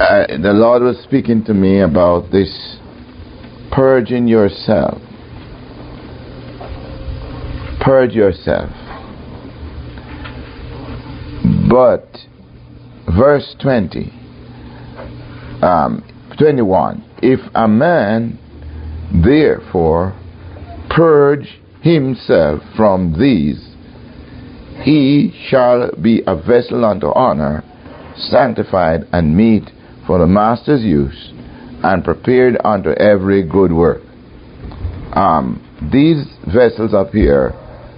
the Lord was speaking to me about this purging yourself. Purge yourself. But verse 21, if a man therefore purge himself from these, he shall be a vessel unto honor, sanctified and meet for the master's use, and prepared unto every good work. These vessels up here,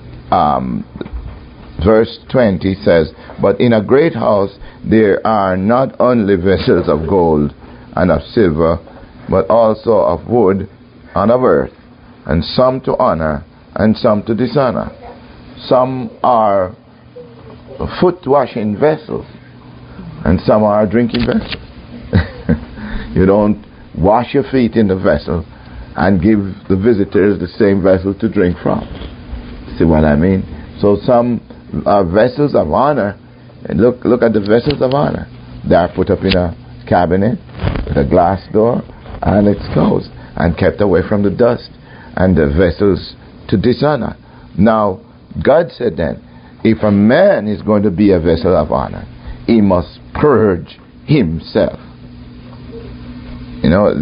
verse 20 says, but in a great house there are not only vessels of gold and of silver, but also of wood and of earth, and some to honor and some to dishonor. Some are foot washing vessels, and some are drinking vessels. You don't wash your feet in the vessel and give the visitors the same vessel to drink from. See what I mean? So some are vessels of honor. And look at the vessels of honor. They are put up in a cabinet with a glass door, and it's closed and kept away from the dust. And the vessels to dishonor. Now, God said then, if a man is going to be a vessel of honor, he must purge himself. You know,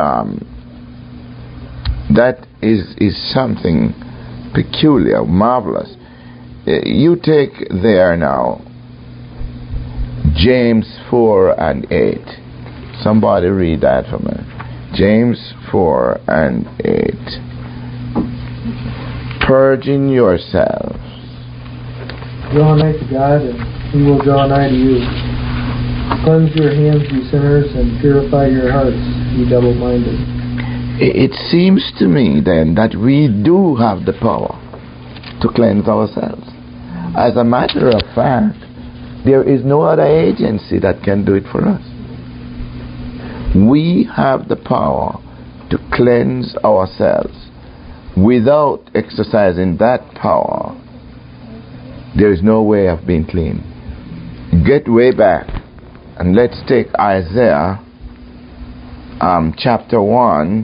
that is something peculiar, marvelous. You take there now James 4 and 8. Somebody read that for me. James 4 and 8. Purging yourselves. Draw nigh to God, and He will draw nigh to you. Cleanse your hands, you sinners, and purify your hearts, you double-minded. It seems to me then that we do have the power to cleanse ourselves. As a matter of fact, there is no other agency that can do it for us. We have the power to cleanse ourselves. Without exercising that power, there is no way of being clean. Get way back and let's take Isaiah chapter 1.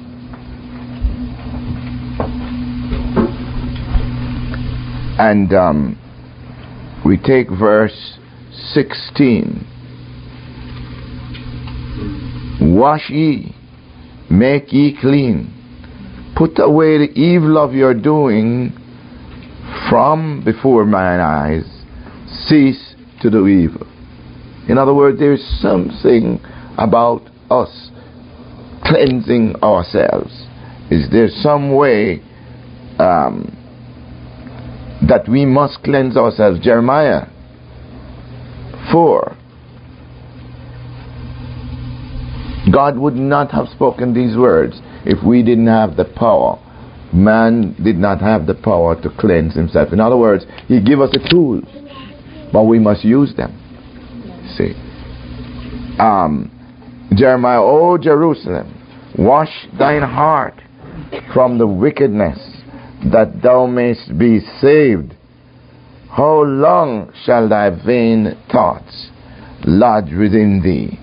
And we take verse 16. Wash ye, make ye clean. Put away the evil of your doing from before mine eyes. Cease to do evil. In other words, there is something about us cleansing ourselves. Is there some way that we must cleanse ourselves? Jeremiah 4. God would not have spoken these words if we didn't have the power. Man did not have the power to cleanse himself. In other words, He gave us the tools, but we must use them. See, Jeremiah, O Jerusalem, wash thine heart from the wickedness, that thou mayst be saved. How long shall thy vain thoughts lodge within thee?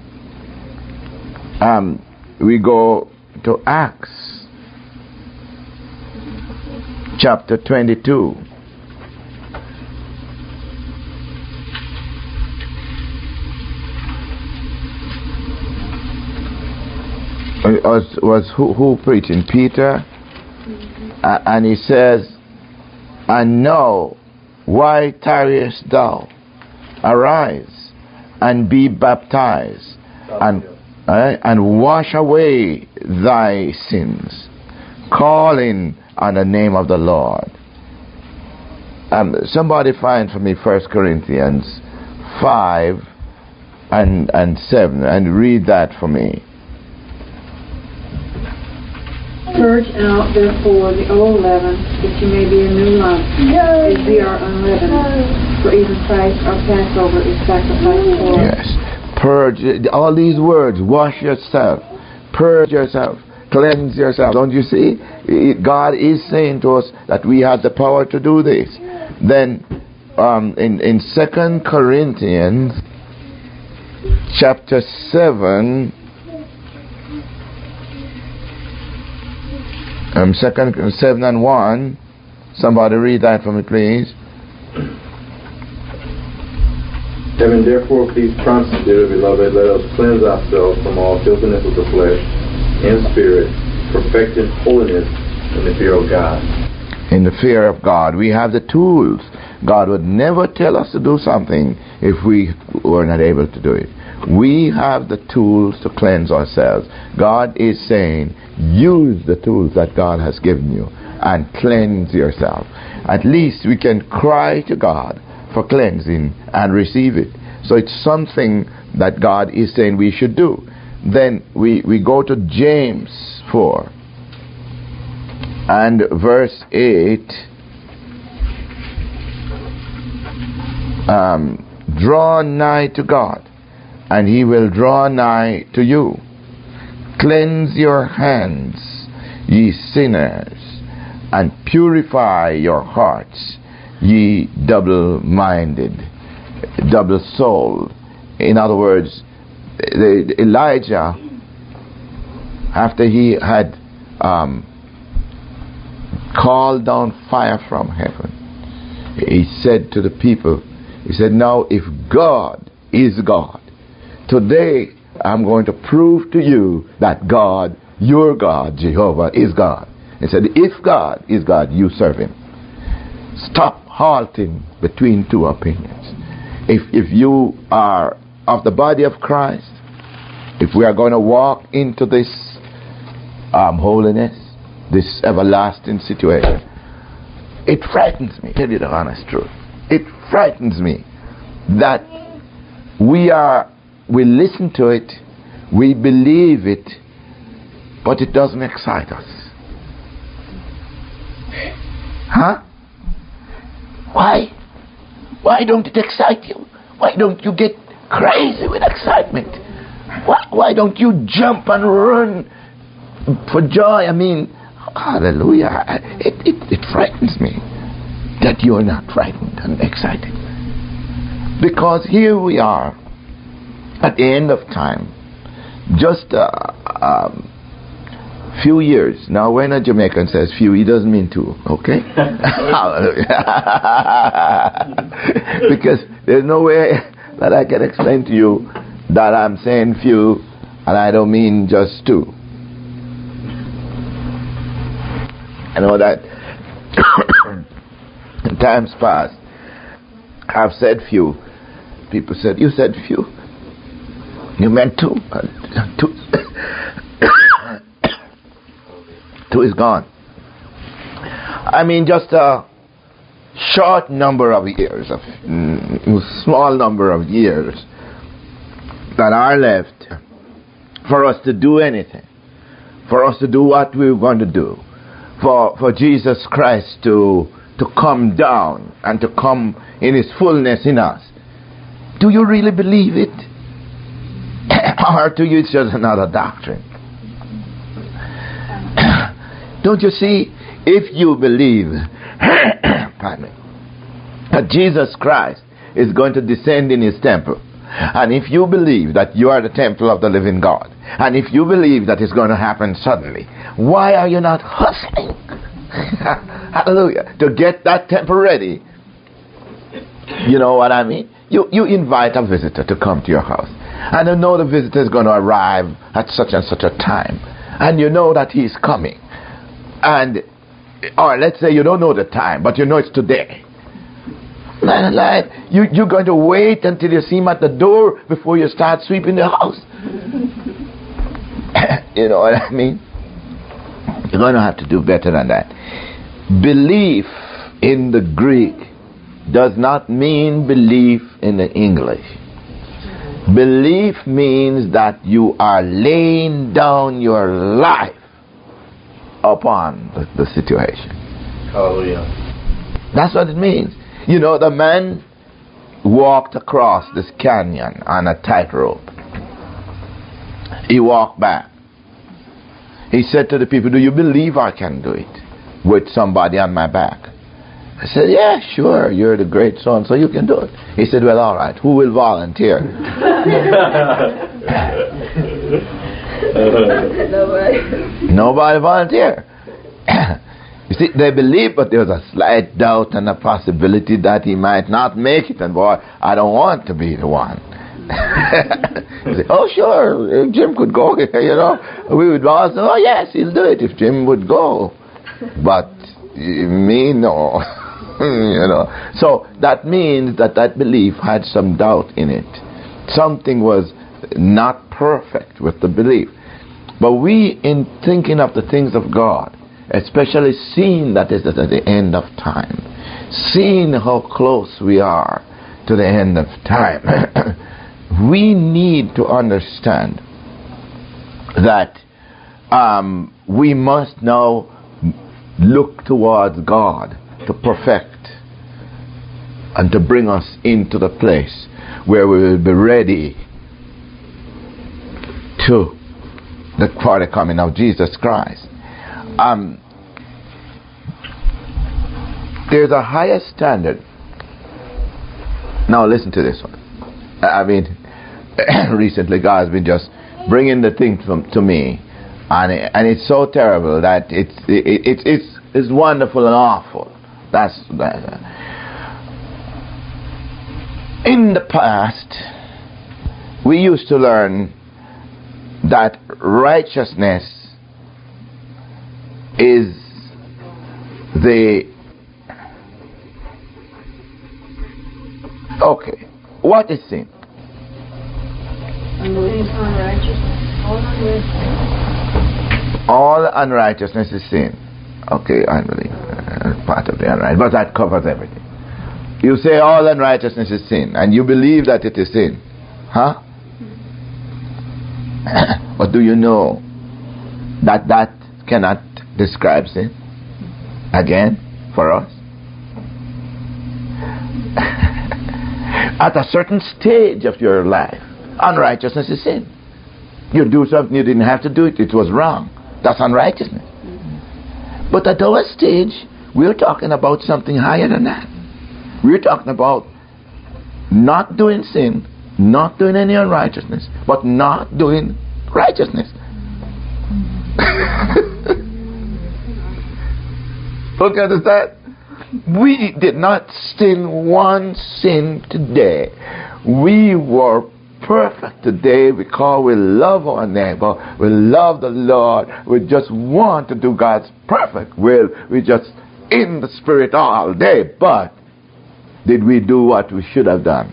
We go to Acts chapter 22. Was who preaching? Peter. And he says, and now, why tarriest thou? Arise and be baptized, and wash away thy sins, calling on the name of the Lord. Somebody find for me 1 Corinthians 5 and 7, and read that for me. Purge out, therefore, the old leaven, that you may be a new lump, as we are unleavened. For even Christ, our Passover, is sacrificed for us. Yes. Purge. All these words. Wash yourself. Purge yourself. Cleanse yourself. Don't you see? God is saying to us that we have the power to do this. Then, in 2 Corinthians chapter 7, 7 and 1. Somebody read that for me, please. Having therefore peace constantly, beloved, let us cleanse ourselves from all filthiness of the flesh and spirit, perfecting holiness in the fear of God. In the fear of God. We have the tools. God would never tell us to do something if we were not able to do it. We have the tools to cleanse ourselves. God is saying, use the tools that God has given you and cleanse yourself. At least we can cry to God for cleansing and receive it. So it's something that God is saying we should do. Then we go to James 4 and verse 8. Draw nigh to God, and He will draw nigh to you. Cleanse your hands, ye sinners, and purify your hearts, ye double-minded, double-souled. In other words, Elijah, after he had called down fire from heaven, he said to the people, he said, now if God is God, today I'm going to prove to you that God, your God, Jehovah, is God. He said, if God is God, you serve Him. Stop halting between two opinions. If you are of the body of Christ, if we are going to walk into this holiness, this everlasting situation, it frightens me, tell you the honest truth. It frightens me that we listen to it, we believe it, but it doesn't excite us. Huh? Why? Why don't it excite you? Why don't you get crazy with excitement? Why don't you jump and run for joy? I mean, hallelujah. It frightens me that you're not frightened and excited. Because here we are at the end of time. Just few years. Now when a Jamaican says few, he doesn't mean two, okay? Because there's no way that I can explain to you that I'm saying few and I don't mean just two. I know that in times past I've said few. People said, you said few? You meant two? Two. Two is gone. I mean, just a short number of years, a small number of years that are left for us to do anything, for us to do what we're going to do, for Jesus Christ to come down and to come in His fullness in us. Do you really believe it? Or to you it's just another doctrine? Don't you see, if you believe pardon me, that Jesus Christ is going to descend in His temple, and if you believe that you are the temple of the living God, and if you believe that it's going to happen suddenly, why are you not hustling? Hallelujah. To get that temple ready. You know what I mean? You invite a visitor to come to your house, and you know the visitor is going to arrive at such and such a time, and you know that he's coming. And, or let's say you don't know the time, but you know it's today. You're going to wait until you see him at the door before you start sweeping the house. You know what I mean? You're going to have to do better than that. Belief in the Greek does not mean belief in the English. Belief means that you are laying down your life upon the situation. Hallelujah. That's what it means. You know, the man walked across this canyon on a tightrope. He walked back. He said to the people, do you believe I can do it with somebody on my back? I said, yeah, sure, you're the great son, so you can do it. He said, well, all right, who will volunteer? Nobody volunteered. You see, they believed, but there was a slight doubt and a possibility that he might not make it. And boy, I don't want to be the one. You say, oh, sure, if Jim could go, we would all say, oh, yes, he'll do it if Jim would go. But me, no. So that means that belief had some doubt in it. Something was not perfect with the belief. But we, in thinking of the things of God, especially seeing that it is at the end of time, seeing how close we are to the end of time, we need to understand that we must now look towards God to perfect and to bring us into the place where we will be ready for the coming of Jesus Christ. There's a higher standard. Now listen to this one. I mean, recently God has been just bringing the thing to me, and it's so terrible that it's wonderful and awful. That's in the past, we used to learn that righteousness is okay. What is sin? All unrighteousness is sin. Okay, unbelief. Part of the unrighteousness, but that covers everything. You say all unrighteousness is sin, and you believe that it is sin. Huh? But do you know that cannot describe sin? Again, for us. At a certain stage of your life, unrighteousness is sin. You do something you didn't have to do it was wrong. That's unrighteousness. But at our stage, we're talking about something higher than that. We're talking about not doing sin, not doing any unrighteousness, but not doing righteousness. Look at that. We did not sin one sin today. We were perfect today because we love our neighbor, we love the Lord, we just want to do God's perfect will. We just in the Spirit all day. But did we do what we should have done?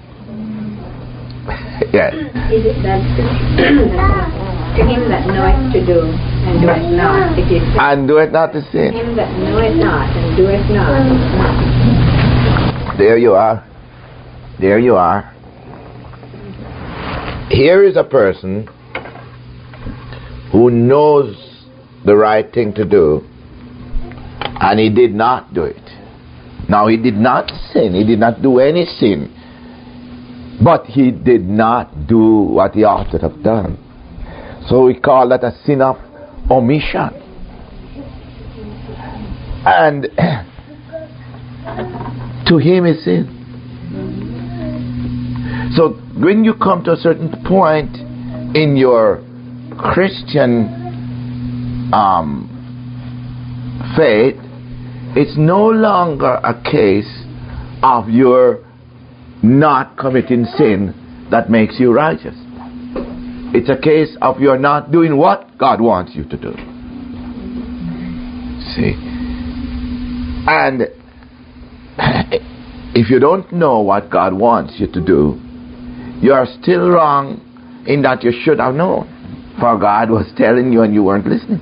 Yes. Is it that to him that knoweth to do and doeth not, it is sin. And doeth not is sin. To him that knoweth not and doeth not, it is not. There you are. There you are. Here is a person who knows the right thing to do, and he did not do it. Now, he did not sin. He did not do any sin. But he did not do what he ought to have done. So we call that a sin of omission. And to him is sin. So when you come to a certain point in your Christian faith, it's no longer a case of your not committing sin that makes you righteous. It's a case of you're not doing what God wants you to do. See? And if you don't know what God wants you to do, you are still wrong in that you should have known. For God was telling you and you weren't listening.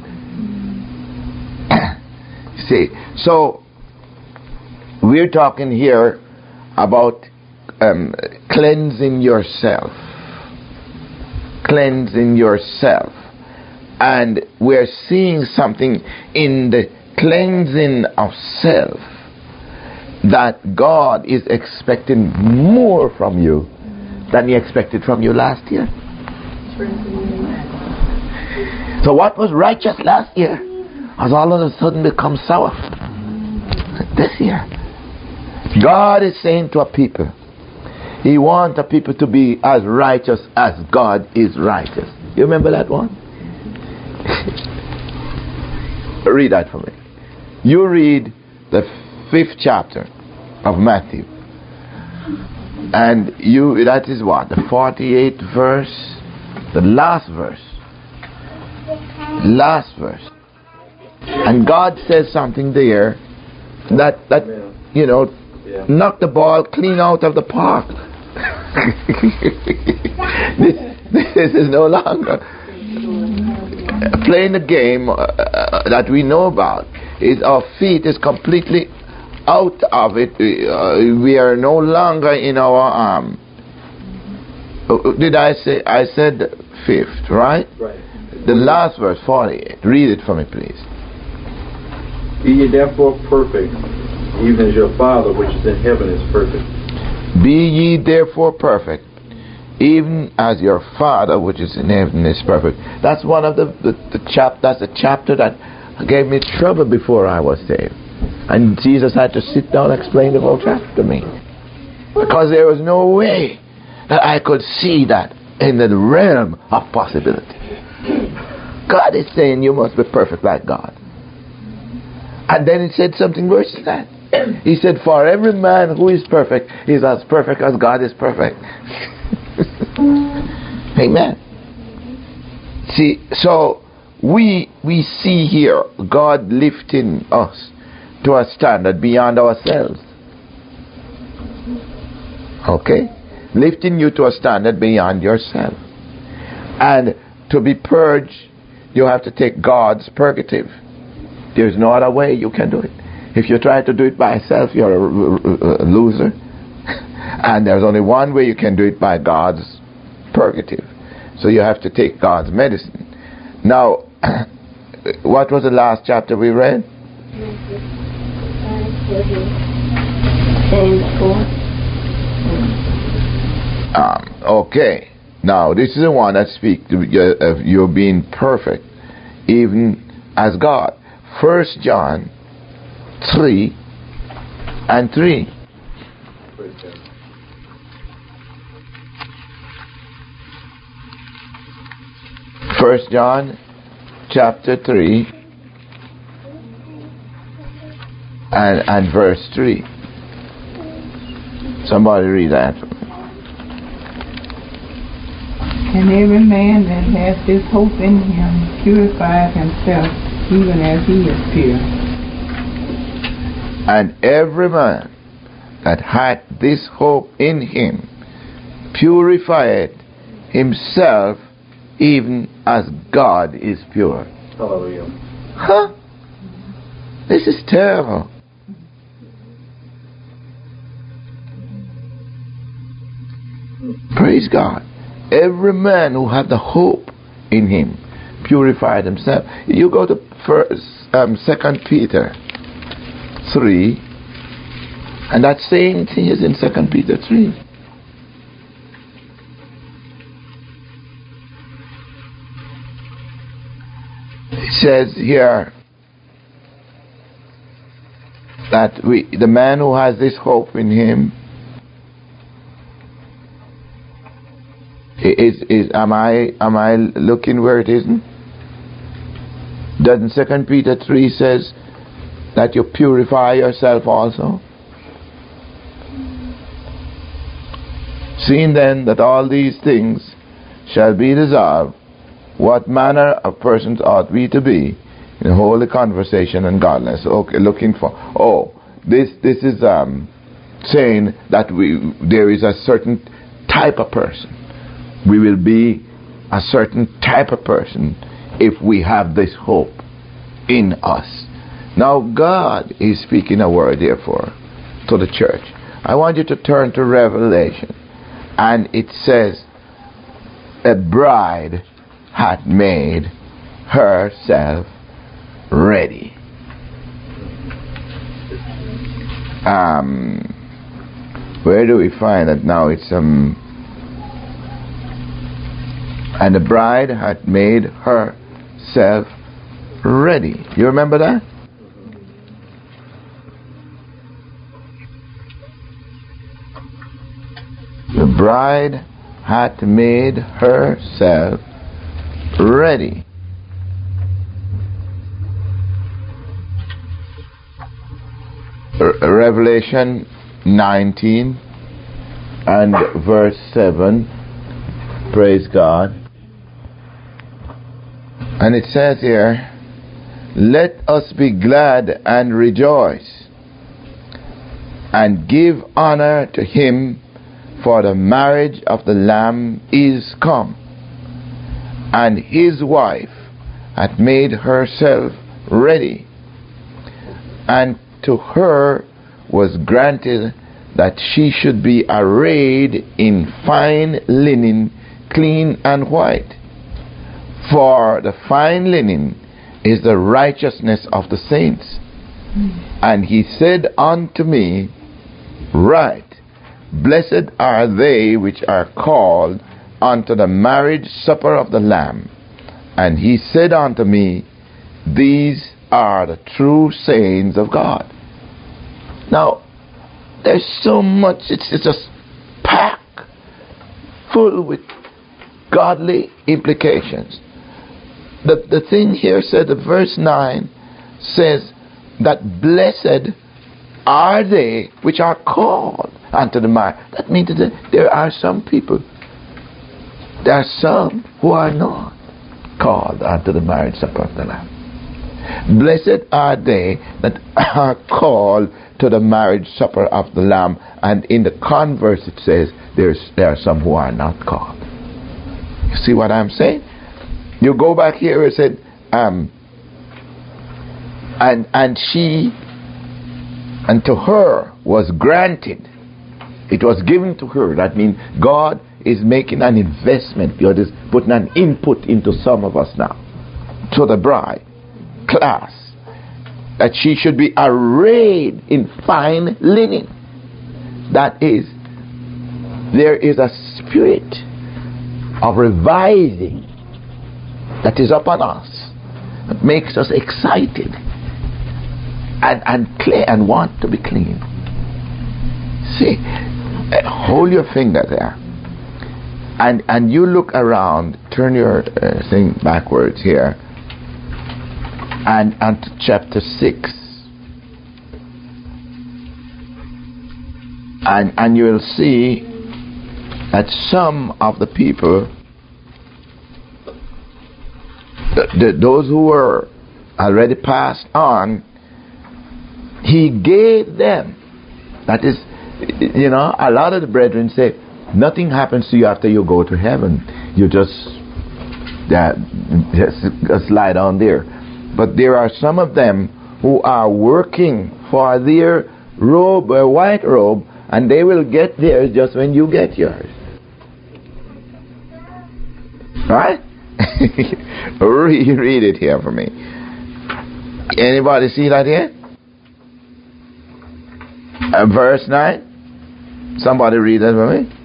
See? So, we're talking here about cleansing yourself. Cleansing yourself. And we're seeing something in the cleansing of self that God is expecting more from you than He expected from you last year. So what was righteous last year has all of a sudden become sour this year. God is saying to a people, He wants a people to be as righteous as God is righteous. You remember that one? Read that for me. You read the 5th chapter of Matthew. And that is what? The 48th verse? The last verse. Last verse. And God says something there that knocked the ball clean out of the park. This is no longer playing the game that we know about. Our feet is completely out of it. We are no longer in our arm. Did I say? I said 5th, right? Right. The last verse, 48. Read it for me, please. Be ye therefore perfect, even as your Father which is in heaven is perfect. Be ye therefore perfect, even as your Father which is in heaven is perfect. That's one of that's a chapter that gave me trouble before I was saved. And Jesus had to sit down and explain the whole chapter to me. Because there was no way that I could see that in the realm of possibility. God is saying you must be perfect like God. And then He said something worse than that. He said, for every man who is perfect is as perfect as God is perfect. Amen. See, so we see here God lifting us to a standard beyond ourselves. Okay? Lifting you to a standard beyond yourself. And to be purged, you have to take God's purgative. There's no other way you can do it. If you try to do it by yourself, you're a loser. And there's only one way you can do it, by God's purgative. So you have to take God's medicine. Now, what was the last chapter we read? Okay. Now, this is the one that speaks of you being perfect, even as God. 1 John 3 and 3. First John chapter 3 and verse 3. Somebody read that for me. And every man that has this hope in Him purifies himself, even as He is pure. And every man that hath this hope in Him purifieth himself, even as God is pure. Hallelujah. Huh? This is terrible. Praise God. Every man who had the hope in Him purified himself. You go to 2 Peter 3, and that same thing is in 2 Peter 3. It says here that the man who has this hope in Him am I looking where it isn't? Doesn't 2 Peter 3 says that you purify yourself also? Seeing then that all these things shall be dissolved, what manner of persons ought we to be in holy conversation and godliness? Okay, looking for. This is saying that there is a certain type of person. We will be a certain type of person if we have this hope in us. Now God is speaking a word, therefore, to the church. I want you to turn to Revelation, and it says, a bride hath made herself ready. Where do we find that now? It's and the bride hath made herself ready. You remember that? The bride hath made herself ready. Revelation 19 and verse 7. Praise God. And it says here, let us be glad and rejoice, and give honor to him, for the marriage of the Lamb is come, and his wife hath made herself ready. And to her was granted that she should be arrayed in fine linen, clean and white. For the fine linen is the righteousness of the saints. And he said unto me, write, blessed are they which are called unto the marriage supper of the Lamb. And he said unto me, these are the true sayings of God. Now, there's so much, it's just packed full with godly implications. The thing here said, the verse 9 says that blessed are they which are called unto the marriage. That means that there are some people, there are some who are not called unto the marriage supper of the Lamb. Blessed are they that are called to the marriage supper of the Lamb. And in the converse it says there are some who are not called. You see what I'm saying? You go back here, it said, and to her was granted. It was given to her. That means God is making an investment. God is putting an input into some of us now. To the bride class, that she should be arrayed in fine linen. That is, there is a spirit of revising that is upon us, that makes us excited and clear and want to be clean. See, hold your finger there, and you look around. Turn your thing backwards here, and to chapter 6, and you will see that some of the people, those who were already passed on, he gave them. That is, you know, a lot of the brethren say nothing happens to you after you go to heaven. You just slide down there. But there are some of them who are working for their robe, a white robe, and they will get theirs just when you get yours. Right? Read it here for me. Anybody see that here? Verse 9. Somebody read that for me.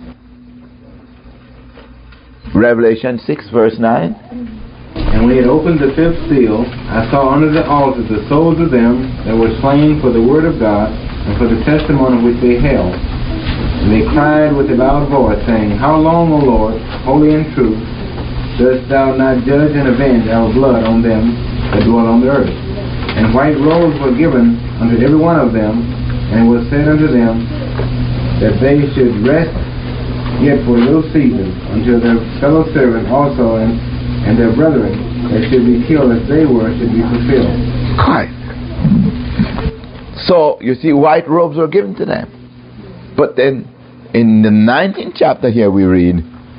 Revelation 6 verse 9. And when he had opened the fifth seal, I saw under the altar the souls of them that were slain for the word of God and for the testimony which they held. And they cried with a loud voice, saying, How long, O Lord, holy and true, dost thou not judge and avenge our blood on them that dwell on the earth? And white robes were given unto every one of them, and it was said unto them that they should rest yet for a little season, until their fellow servants also and their brethren that should be killed as they were should be fulfilled. Right. So you see, white robes were given to them. But then in the 19th chapter here we read,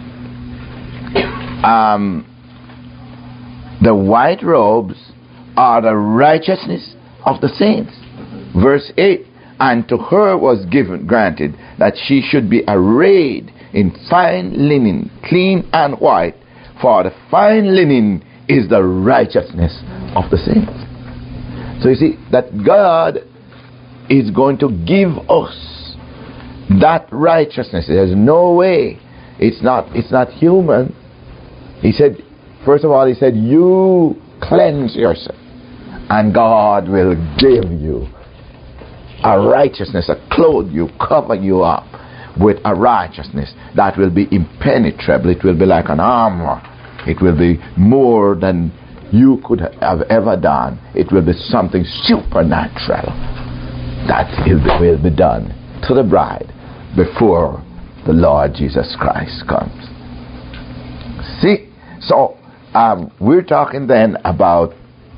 the white robes are the righteousness of the saints. Verse 8, and to her was granted that she should be arrayed in fine linen, clean and white, for the fine linen is the righteousness of the saints. So you see that God is going to give us that righteousness. There's no way. It's not human. He said, first of all, he said, you cleanse yourself, and God will give you a righteousness, a clothe you, cover you up with a righteousness that will be impenetrable. It will be like an armor. It will be more than you could have ever done. It will be something supernatural that will be done to the bride before the Lord Jesus Christ comes. See, so we're talking then about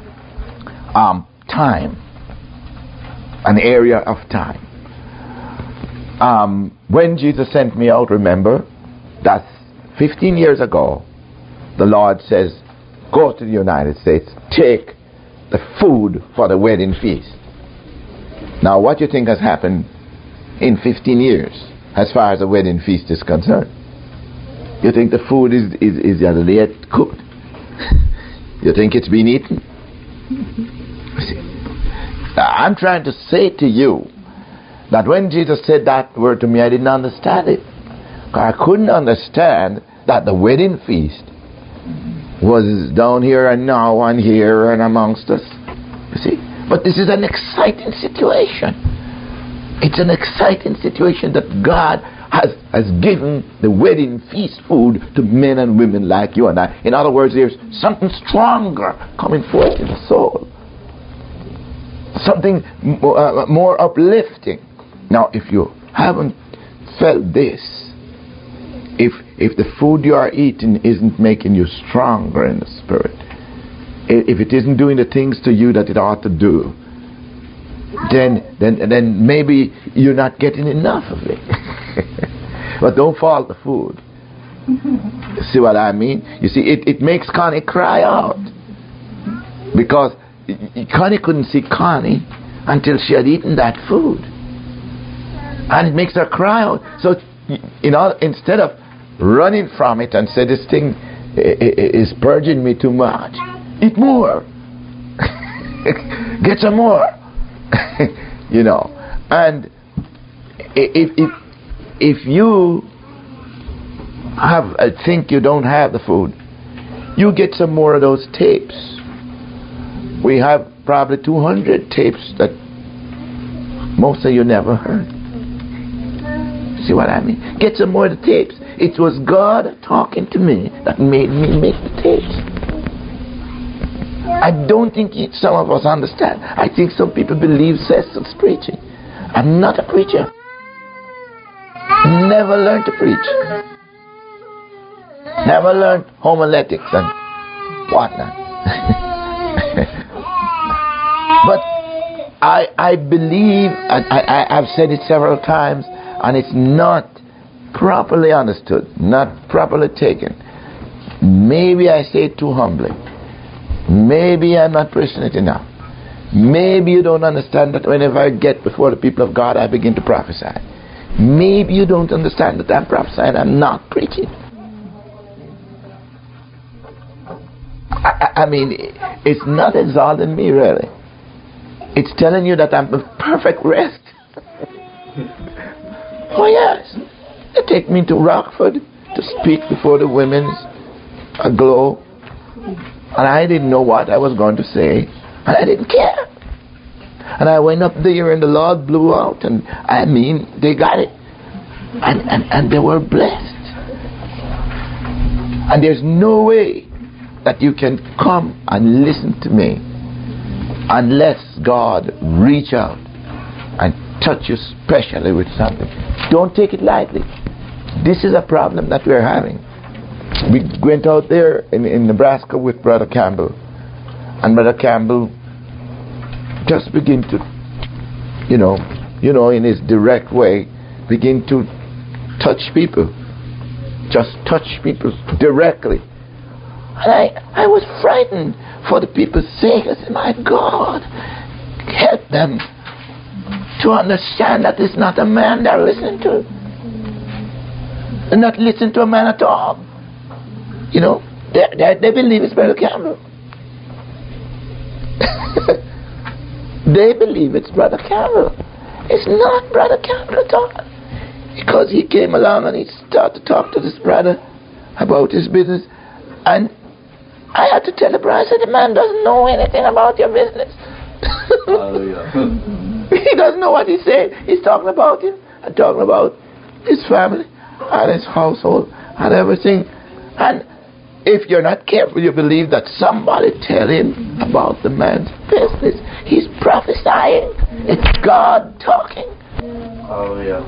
time, an area of time. When Jesus sent me out, remember, that's 15 years ago, the Lord says, go to the United States, take the food for the wedding feast. Now, what do you think has happened in 15 years as far as the wedding feast is concerned? You think the food is yet cooked? You think it's been eaten? See, I'm trying to say to you that when Jesus said that word to me, I didn't understand it. I couldn't understand that the wedding feast was down here and now and here and amongst us. You see? But this is an exciting situation. It's an exciting situation that God has given the wedding feast food to men and women like you and I. In other words, there's something stronger coming forth in the soul. Something more uplifting. Now, if you haven't felt this, if the food you are eating isn't making you stronger in the spirit, if it isn't doing the things to you that it ought to do, then maybe you're not getting enough of it. But don't fault the food. See what I mean? You see, it makes Connie cry out, because Connie couldn't see Connie until she had eaten that food, and it makes her cry out. So, instead of running from it and say, this thing is purging me too much, eat more. Get some more. And if you think you don't have the food, you get some more of those tapes. We have probably 200 tapes that most of you never heard. See what I mean? Get some more of the tapes. It was God talking to me that made me make the tapes. I don't think some of us understand. I think some people believe Cecil's preaching. I'm not a preacher. Never learned to preach. Never learned homiletics and whatnot. But I believe, and I've said it several times, and it's not properly understood, not properly taken. Maybe I say it too humbly. Maybe I'm not preaching it enough. Maybe you don't understand that whenever I get before the people of God, I begin to prophesy. Maybe you don't understand that I'm prophesying, I'm not preaching. I mean, it's not exalting me, really. It's telling you that I'm in perfect rest. Oh, yes. They take me to Rockford to speak before the women's aglow. And I didn't know what I was going to say. And I didn't care. And I went up there and the Lord blew out. And I mean, they got it. And they were blessed. And there's no way that you can come and listen to me unless God reach out and touch you specially with something. Don't take it lightly. This is a problem that we're having. We went out there in Nebraska with Brother Campbell, and Brother Campbell just began to, in his direct way, begin to touch people. Just touch people directly. And I was frightened for the people's sake. I said, my God, help them to understand that it's not a man they're listening to. They're not listening to a man at all. They believe it's Brother Campbell. They believe it's Brother Campbell. It's not Brother Campbell at all. Because he came along and he started to talk to this brother about his business. And I had to tell the brother, I said, the man doesn't know anything about your business. He doesn't know what he's saying. He's talking about him and talking about his family, and his household, and everything. And if you're not careful, you believe that somebody tell him about the man's business. He's prophesying. It's God talking. Oh, yeah.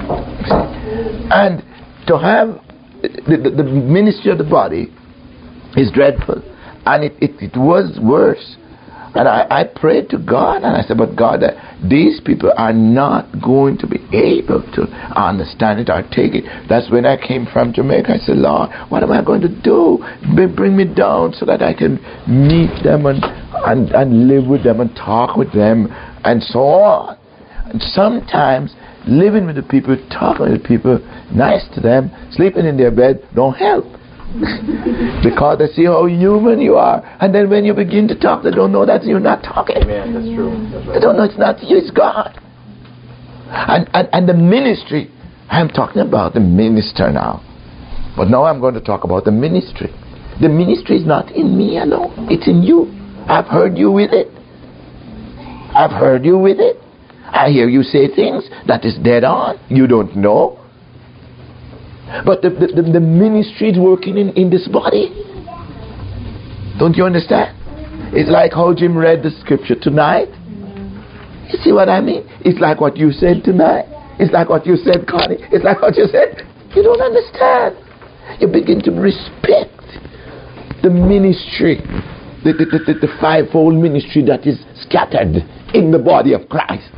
And to have the ministry of the body is dreadful. And it was worse. And I prayed to God, and I said, but God, these people are not going to be able to understand it or take it. That's when I came from Jamaica. I said, Lord, what am I going to do? Bring me down so that I can meet them and live with them and talk with them and so on. And sometimes living with the people, talking with the people, nice to them, sleeping in their bed, don't help. Because they see how human you are, and then when you begin to talk, they don't know that you're not talking. Amen. That's true. That's right. They don't know it's not you, it's God. And the ministry, I'm talking about the minister now, but now I'm going to talk about the ministry. The ministry is not in me alone, it's in you. I've heard you with it. I've heard you with it. I hear you say things that is dead on. You don't know. But the ministry is working in this body. Don't you understand? It's like how Jim read the scripture tonight. You see what I mean? It's like what you said tonight. It's like what you said, Connie. It's like what you said. You don't understand. You begin to respect the ministry, the fivefold ministry that is scattered in the body of Christ.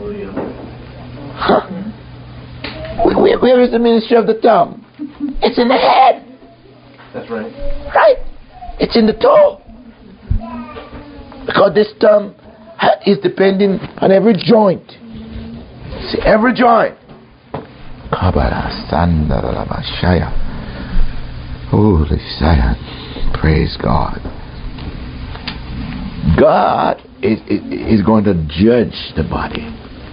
Huh? Where is the ministry of the tongue? It's in the head. That's right. Right? It's in the toe. Because this tongue is depending on every joint. See, every joint. Holy Zion. Praise God. God is going to judge the body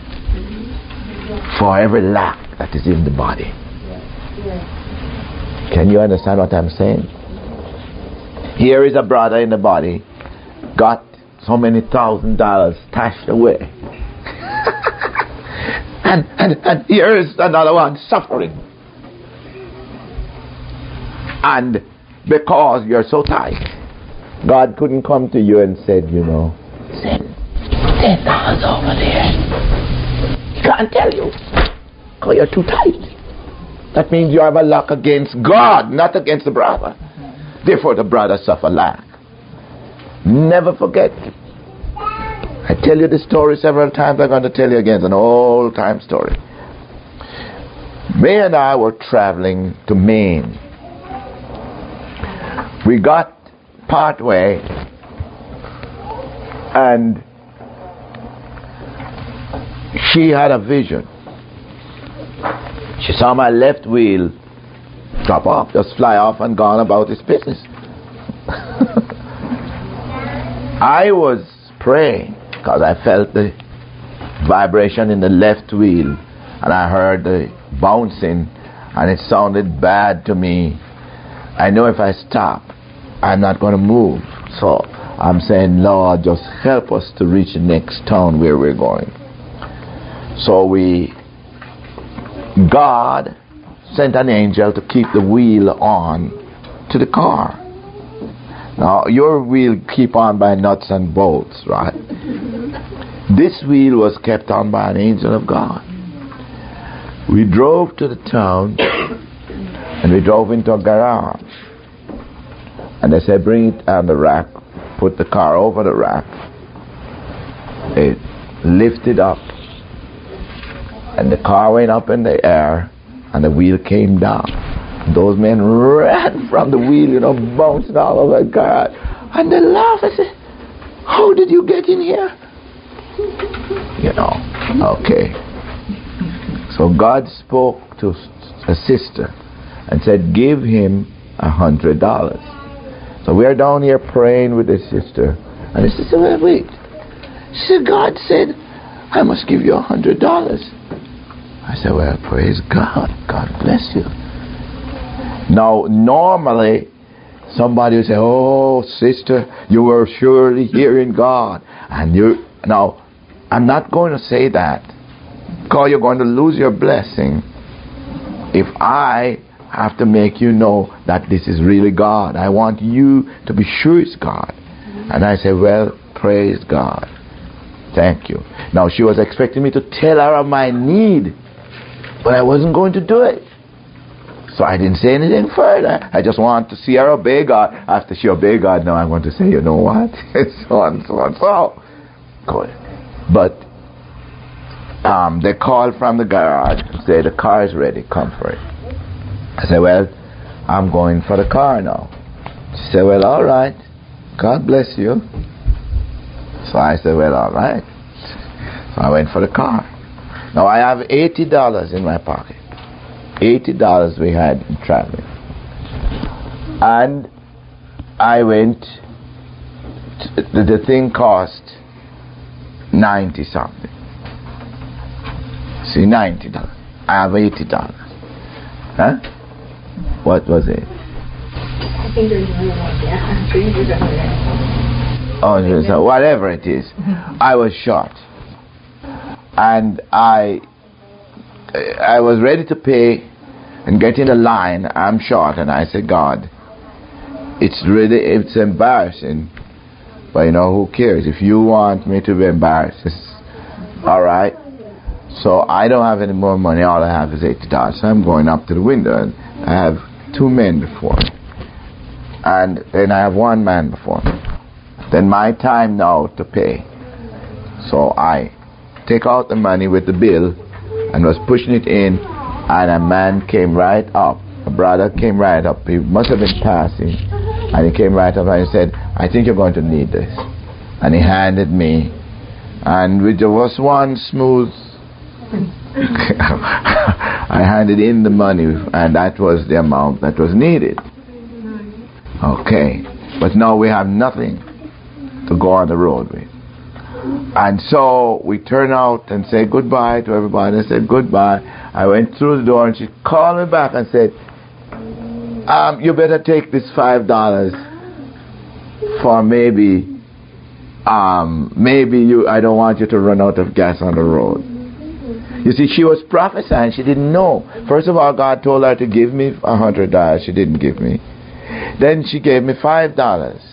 for every lack that is in the body. Can you understand what I'm saying? Here is a brother in the body, got so many $1,000 stashed away. and here is another one suffering. And because you're so tight, God couldn't come to you and said, you know, send $10 over there. He can't tell you. Because you're too tight. That means you have a lack against God, not against the brother. Therefore the brother suffer lack. Never forget. I tell you this story several times. I'm going to tell you again. It's an old time story. May and I were traveling to Maine. We got part way, and she had a vision. She saw my left wheel drop off, just fly off and gone about its business. I was praying because I felt the vibration in the left wheel, and I heard the bouncing, and it sounded bad to me. I know if I stop, I'm not going to move. So I'm saying, Lord, just help us to reach the next town where we're going. So God sent an angel to keep the wheel on to the car. Now, your wheel keep on by nuts and bolts, right? This wheel was kept on by an angel of God. We drove to the town, and we drove into a garage. And they said, bring it on the rack, put the car over the rack. It lifted up, and the car went up in the air, and the wheel came down. Those men ran from the wheel, bouncing all over the car. And they laughed. I said, how did you get in here? Okay. So God spoke to a sister and said, give him $100. So we are down here praying with the sister. And the sister said, wait. She said, God said, I must give you $100. I said, well, praise God. God bless you. Now, normally, somebody would say, oh, sister, you were surely hearing God. Now, I'm not going to say that, because you're going to lose your blessing if I have to make you know that this is really God, I want you to be sure it's God. And I said, well, praise God. Thank you. Now, she was expecting me to tell her of my need, but I wasn't going to do it. So I didn't say anything further. I just wanted to see her obey God. After she obeyed God, now I'm going to say, you know what? so and so and so. Good. But they called from the garage and said, the car is ready, come for it. I said, well, I'm going for the car now. She said, well, all right. God bless you. So I said, well, all right. So I went for the car. Now I have $80 in my pocket. $80 we had in traveling. And I went, the thing cost 90 something. See, $90. I have $80. Huh? What was it? I think there's another one, yeah. Oh, so whatever it is. I was short. And I was ready to pay and get in a line. I'm short, and I said, God, it's embarrassing, but you know, who cares? If you want me to be embarrassed, it's all right. So I don't have any more money. All I have is $80. So I'm going up to the window, and I have 2 men before me, and then I have 1 man before me. Then my time now to pay. So I take out the money with the bill and was pushing it in, and a man came right up. A brother came right up. He must have been passing, and he came right up and he said, I think you're going to need this. And he handed me, and with just one smooth I handed in the money, and that was the amount that was needed. Okay, but now we have nothing to go on the road with. And so we turn out and say goodbye to everybody. I said goodbye. I went through the door, and she called me back and said, you better take this $5 for maybe I don't want you to run out of gas on the road. You see, she was prophesying. She didn't know. First of all, God told her to give me $100. She didn't give me. Then she gave me $5.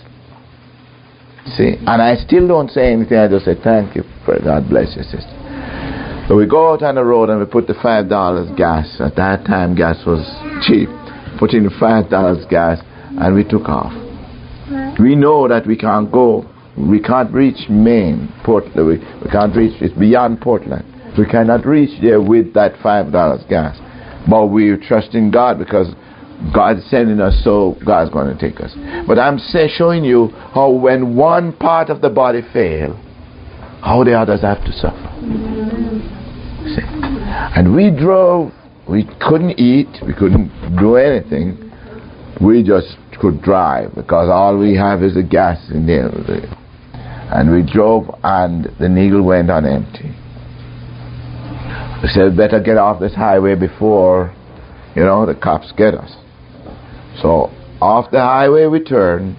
See, and I still don't say anything. I just say thank you. God bless you, sister. So we go out on the road and we put the $5 gas. At that time, gas was cheap. Put in the $5 gas, and we took off. We know that we can't go. We can't reach Maine, Portland. We can't reach. It's beyond Portland. We cannot reach there with that $5 gas. But we trust in God because God is sending us, so God's going to take us. But I'm showing you how when one part of the body fails, how the others have to suffer. See? And we drove. We couldn't eat. We couldn't do anything. We just could drive because all we have is the gas in there. And we drove, and the needle went on empty. We said, better get off this highway before, the cops get us. So off the highway we turned,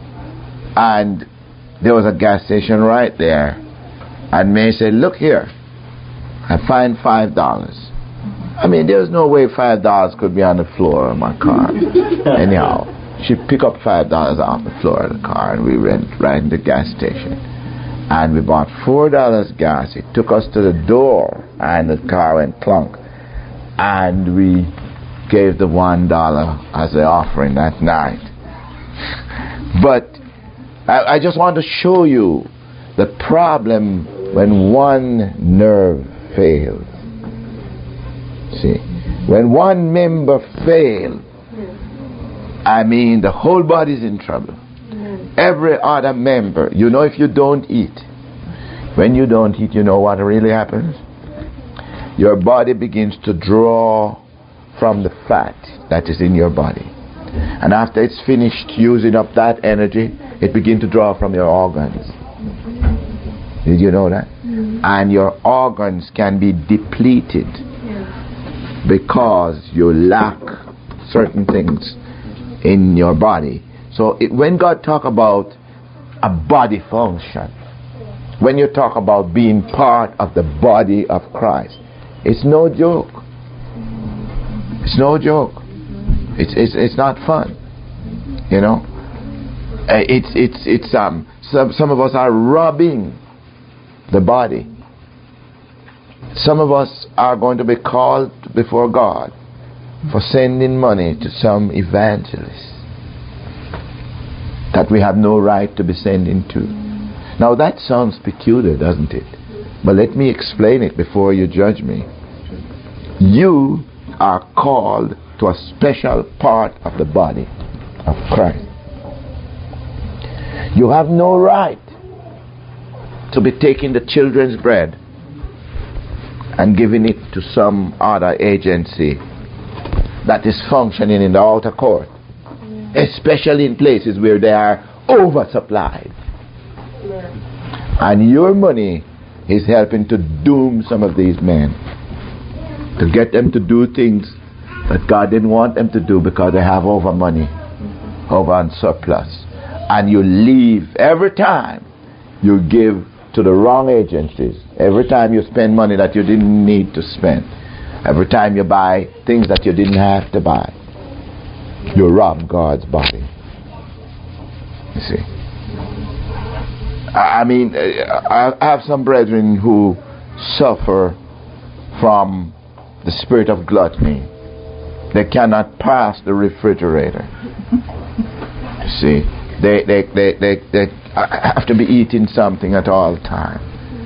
and there was a gas station right there. And May said, look here, I find $5. I mean, there's no way $5 could be on the floor of my car. Anyhow, she picked up $5 off the floor of the car, and we went right in the gas station. And we bought $4 gas. It took us to the door, and the car went clunk. And we gave the $1 as an offering that night. But I just want to show you the problem when one nerve fails. See, when one member fails, I mean the whole body's in trouble. Every other member, if you don't eat, when you don't eat, you know what really happens? Your body begins to draw from the fat that is in your body. And after it's finished using up that energy, it begins to draw from your organs. Did you know that? And your organs can be depleted because you lack certain things in your body. So when God talk about a body function, when you talk about being part of the body of Christ, it's no joke. It's no joke. It's not fun. You know. Some of us are robbing the body. Some of us are going to be called before God for sending money to some evangelist that we have no right to be sending to. Now that sounds peculiar, doesn't it? But let me explain it before you judge me. You are called to a special part of the body of Christ. You have no right to be taking the children's bread and giving it to some other agency that is functioning in the outer court, especially in places where they are oversupplied. And your money is helping to doom some of these men, to get them to do things that God didn't want them to do because they have over money, over and surplus. And you leave every time you give to the wrong agencies, every time you spend money that you didn't need to spend, every time you buy things that you didn't have to buy, you rob God's body. You see. I mean, I have some brethren who suffer from the spirit of gluttony. They cannot pass the refrigerator. You see. They have to be eating something at all time.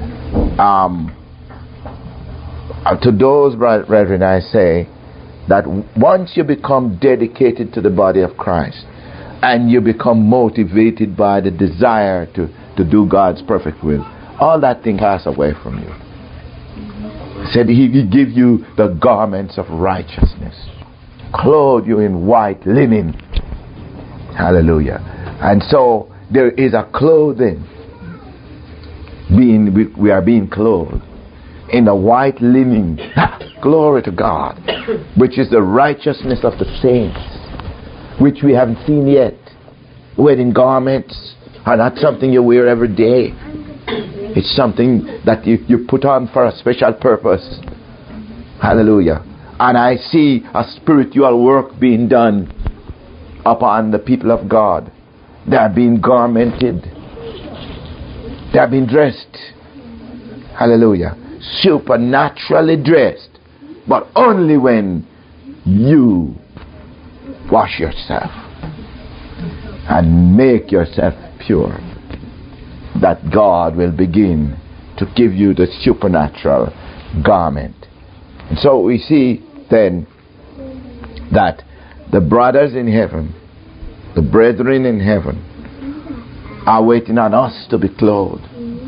To those brethren, I say that once you become dedicated to the body of Christ and you become motivated by the desire to do God's perfect will, all that thing passes away from you. He said he give you the garments of righteousness, clothe you in white linen. Hallelujah. And so there is a clothing. We are being clothed in the white linen. Glory to God. Which is the righteousness of the saints, which we haven't seen yet. Wedding garments are not something you wear every day. It's something that you put on for a special purpose. Hallelujah. And I see a spiritual work being done upon the people of God. They are being garmented. They are being dressed. Hallelujah. Supernaturally dressed. But only when you wash yourself and make yourself pure, that God will begin to give you the supernatural garment. And so we see then that the brothers in heaven, the brethren in heaven, are waiting on us to be clothed.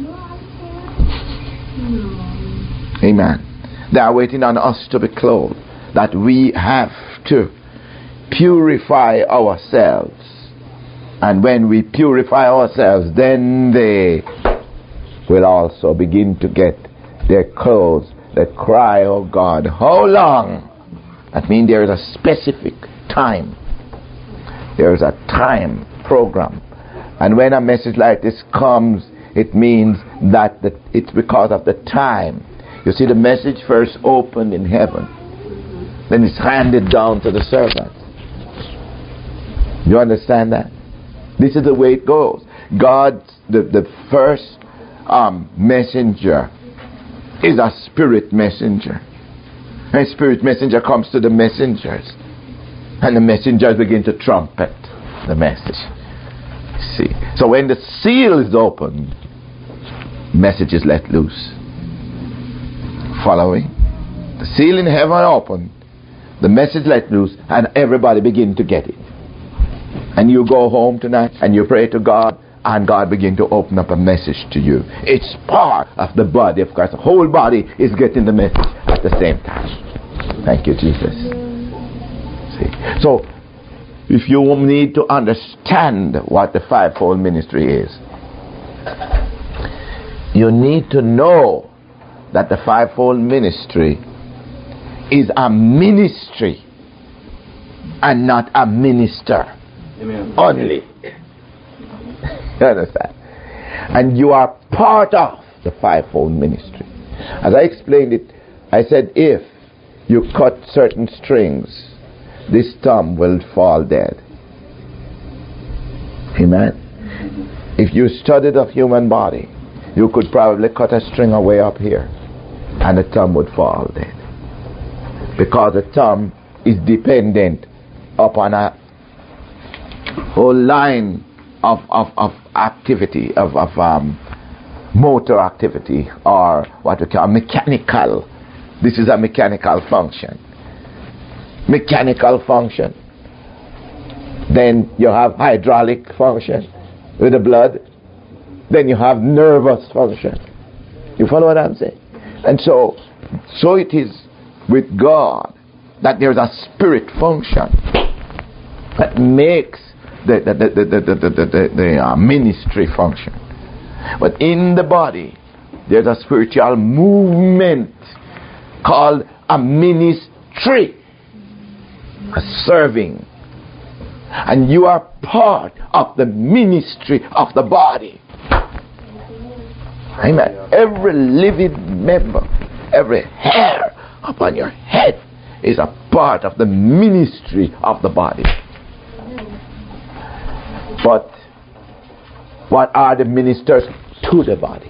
Amen. They are waiting on us to be clothed. That we have to purify ourselves. And when we purify ourselves, then they will also begin to get their clothes that cry, oh God, how long? That means there is a specific time. There is a time program. And when a message like this comes, it means that it's because of the time. You see, the message first opened in heaven. Then it's handed down to the servants. You understand that? This is the way it goes. God, the first messenger is a spirit messenger. And spirit messenger comes to the messengers. And the messengers begin to trumpet the message. See? So when the seal is opened, message is let loose. Following? The seal in heaven opened, the message let loose, and everybody begin to get it. And you go home tonight and you pray to God, and God begin to open up a message to you. It's part of the body of Christ. The whole body is getting the message at the same time. Thank you, Jesus. See? So, if you need to understand what the fivefold ministry is, you need to know that the fivefold ministry is a ministry and not a minister. Amen. Only. You understand? And you are part of the fivefold ministry. As I explained it, I said if you cut certain strings, this thumb will fall dead. Amen. If you studied the human body, you could probably cut a string away up here and the thumb would fall dead. Because the thumb is dependent upon a whole line of activity, of motor activity, or what we call mechanical. This is a mechanical function. Mechanical function. Then you have hydraulic function with the blood. Then you have nervous function. You follow what I'm saying? And so it is with God that there's a spirit function that makes the ministry function. But in the body, there's a spiritual movement called a ministry, a serving. And you are part of the ministry of the body. Amen. Every living member, every hair upon your head is a part of the ministry of the body. But what are the ministers to the body?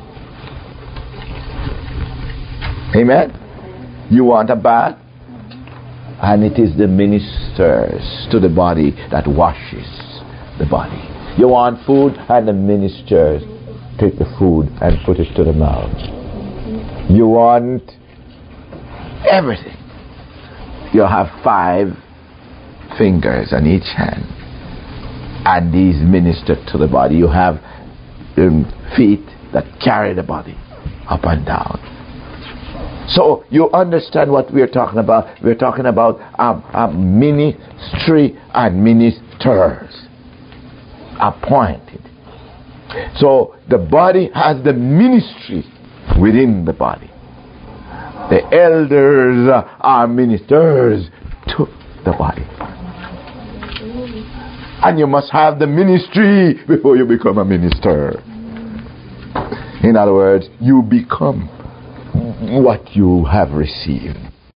Amen. You want a bath, and it is the ministers to the body that washes the body. You want food, and the ministers take the food and put it to the mouth. You want everything. You have 5 fingers on each hand, and these minister to the body. You have feet that carry the body up and down. So you understand what we're talking about. We're talking about a ministry and ministers appointed. So the body has the ministry within the body. The elders are ministers to the body. And you must have the ministry before you become a minister. In other words, you become what you have received.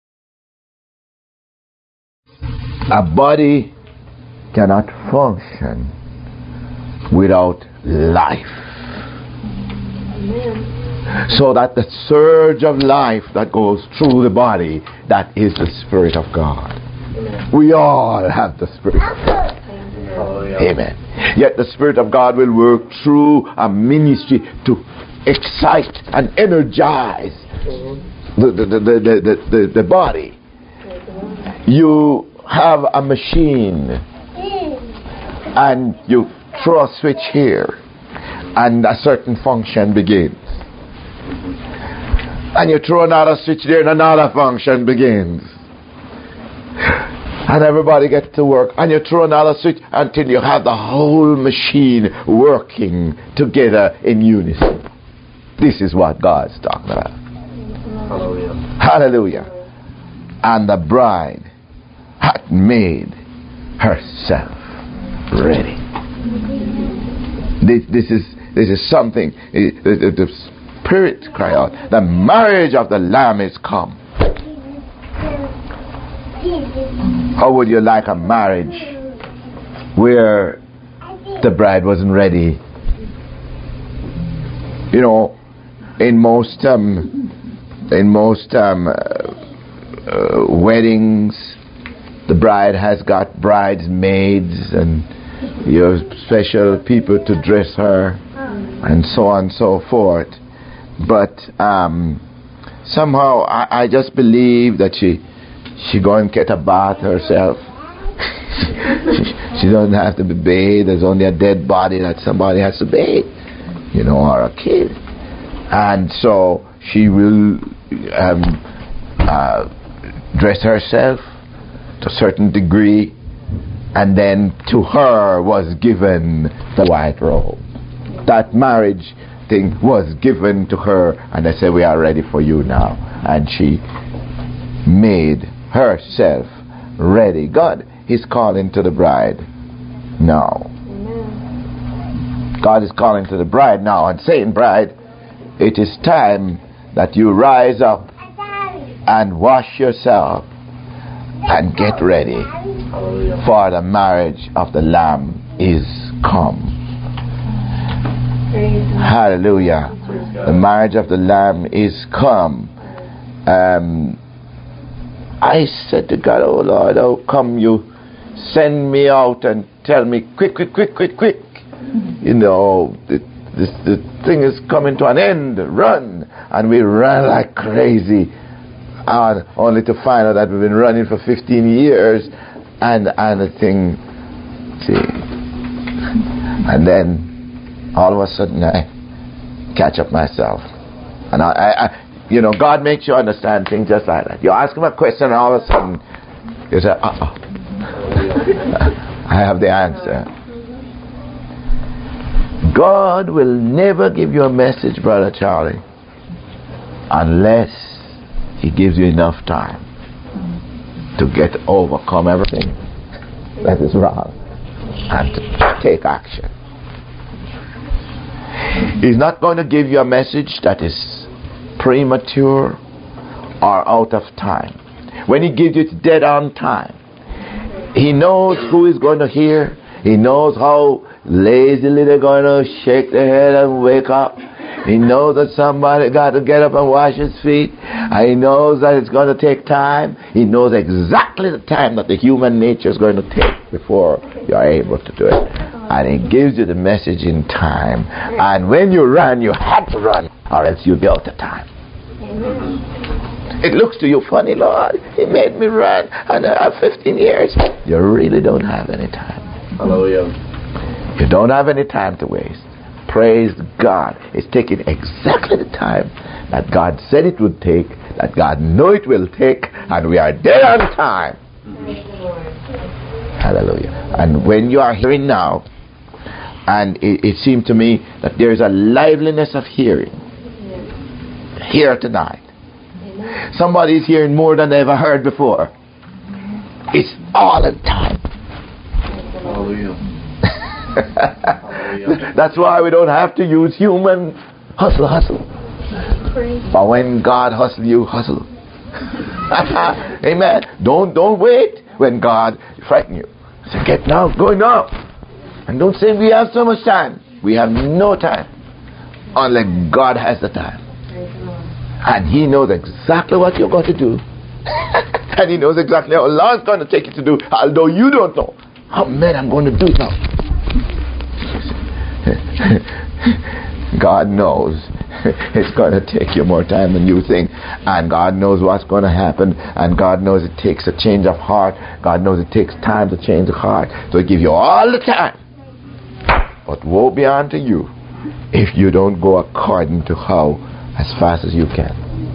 A body cannot function without life. Amen. So that the surge of life that goes through the body, that is the Spirit of God. Amen. We all have the Spirit of God. Amen. Yet the Spirit of God will work through a ministry to excite and energize the body. You have a machine and you throw a switch here and a certain function begins. And you throw another switch there and another function begins. And everybody gets to work. And you throw another switch until you have the whole machine working together in unison. This is what God's talking about. Hallelujah. Hallelujah. And the bride hath made herself ready. This is something. The Spirit cry out, the marriage of the Lamb is come. How would you like a marriage where the bride wasn't ready? You know, in most weddings, the bride has got bridesmaids and you have special people to dress her and so on and so forth. But somehow I just believe that she go and get a bath herself. she doesn't have to be bathed. There's only a dead body that somebody has to bathe, you know, or a kid. And so she will dress herself to a certain degree, and then to her was given the white robe. That marriage thing was given to her, and they said, we are ready for you now. And she made herself ready. God is calling to the bride now. Amen. God is calling to the bride now and saying, bride, it is time that you rise up and wash yourself and get ready, for the marriage of the Lamb is come. Hallelujah. The marriage of the Lamb is come. I said to God, oh Lord, how come you send me out and tell me quick. You know, the thing is coming to an end, run. And we ran like crazy, only to find out that we've been running for 15 years and the thing, see. And then all of a sudden I catch up myself. And I you know, God makes you understand things just like that. You ask him a question and all of a sudden you say, I have the answer. God will never give you a message, Brother Charlie, unless he gives you enough time to overcome everything that is wrong and to take action. He's not going to give you a message that is premature or out of time. When he gives you, it's dead on time. He knows who is going to hear. He knows how lazily they're going to shake their head and wake up. He knows that somebody got to get up and wash his feet. And he knows that it's going to take time. He knows exactly the time that the human nature is going to take before you are able to do it. And he gives you the message in time. And when you run, you had to run, or else you'll be out of time. It looks to you funny, Lord, he made me run, and I have 15 years. You really don't have any time. Hallelujah. You don't have any time to waste. Praise God. It's taking exactly the time that God said it would take, that God knew it will take, and we are dead on time. Hallelujah. And when you are hearing now, and it seemed to me that there is a liveliness of hearing here tonight. Somebody is hearing more than they ever heard before. It's all the time. Hallelujah. That's why we don't have to use human hustle. But when God hustles you, hustle. Amen. Don't wait when God frightens you. Say, get now, go now. And don't say we have so much time. We have no time. Unless God has the time. And he knows exactly what you're going to do. And he knows exactly how long it's going to take you to do, although you don't know. Oh man, I'm going to do it now. God knows it's going to take you more time than you think. And God knows what's going to happen. And God knows it takes a change of heart. God knows it takes time to change the heart. So he gives you all the time. But woe be unto you if you don't go according to how as fast as you can.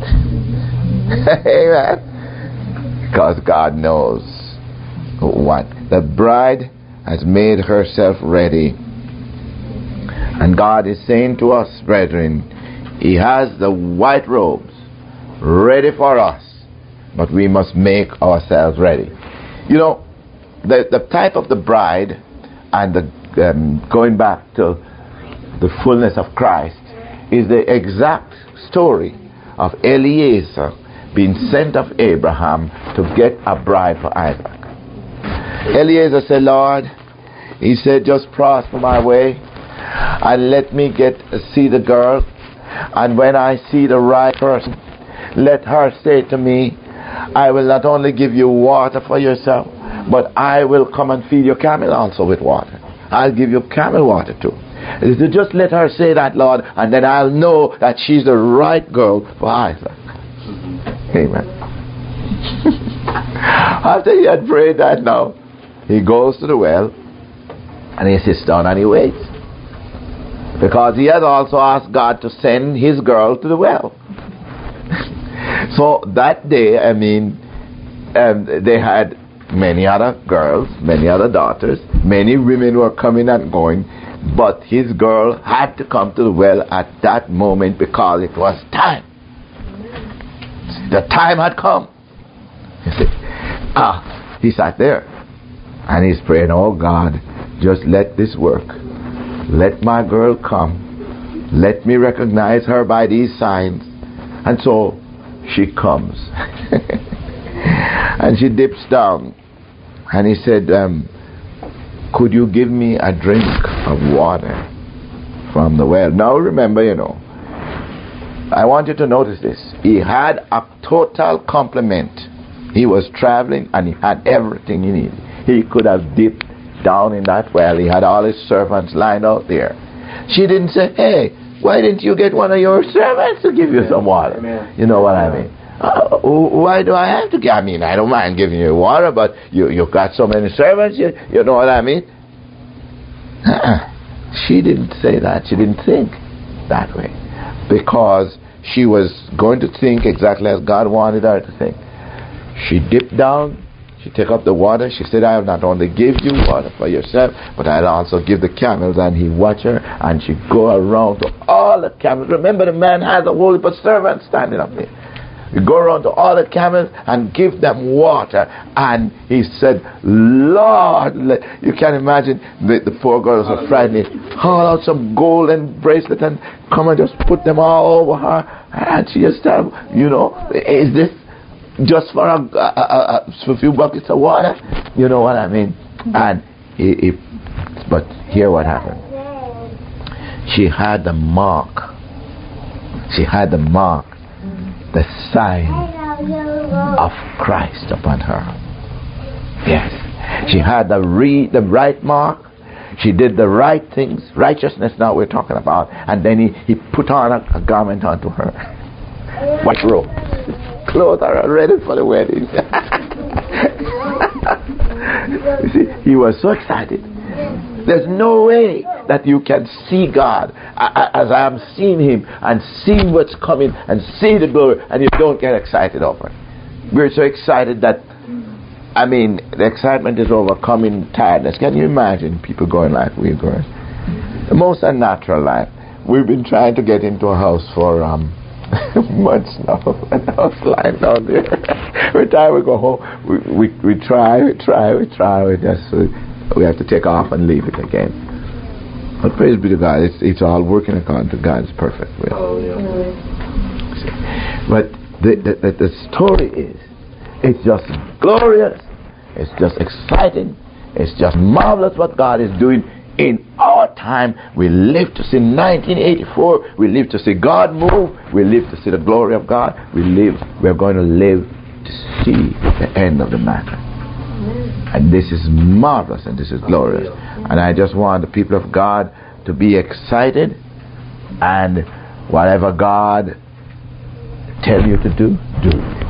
Amen. Because God knows what. The bride has made herself ready. And God is saying to us, brethren, he has the white robes ready for us, but we must make ourselves ready. You know, the type of the bride and the going back to the fullness of Christ is the exact story of Eliezer being sent of Abraham to get a bride for Isaac. Eliezer said, Lord, he said, just prosper my way and let me see the girl, and when I see the right person, let her say to me, I will not only give you water for yourself, but I will come and feed your camel also with water. I'll give you camel water too. So just let her say that, Lord, and then I'll know that she's the right girl for Isaac. Amen. After he had prayed that now, he goes to the well and he sits down and he waits. Because he has also asked God to send his girl to the well. So that day, they had many other girls, many other daughters, many women were coming and going, but his girl had to come to the well at that moment because it was time. The time had come. He sat there and he's praying, oh God, just let this work. Let my girl come. Let me recognize her by these signs. And so she comes. And she dips down. And he said, could you give me a drink of water from the well? Now remember, I want you to notice this. He had a total complement. He was traveling and he had everything he needed. He could have dipped down in that well. He had all his servants lined out there. She didn't say, hey, why didn't you get one of your servants to give you some water? Amen. You know what I mean? Why do I have to give? I mean, I don't mind giving you water, but you've got so many servants, you know what I mean? She didn't say that. She didn't think that way. Because she was going to think exactly as God wanted her to think. She dipped down. She took up the water. She said, I will not only give you water for yourself, but I'll also give the camels. And he watched her, and she go around to all the camels. Remember, the man has a whole heap of servants standing up there. You go around to all the camels and give them water. And he said, Lord, you can imagine the four girls are frightened. Haul out some golden bracelet and come and just put them all over her. And she just said, is this just for a few buckets of water? You know what I mean? And but here what happened. She had the mark. She had the mark. The sign of Christ upon her. Yes. She had the right mark. She did the right things. Righteousness now we're talking about. And then he put on a garment onto her. White robe. Clothes are ready for the wedding. You see, he was so excited. There's no way that you can see God as I am seeing him and seeing what's coming and see the glory and you don't get excited over it. We're so excited that, the excitement is overcoming tiredness. Can you imagine people going like we're going? The most unnatural life. We've been trying to get into a house for months now. And I was lying down there. Every time we go home, we try. We have to take off and leave it again. But praise be to God, it's all working according to God's perfect will. Oh, yeah. But the story is, it's just glorious, it's just exciting, it's just marvelous what God is doing in our time. We live to see 1984, we live to see God move, we live to see the glory of God, we're going to live to see the end of the matter. And this is marvelous and this is glorious. And I just want the people of God to be excited, and whatever God tell you to do, do.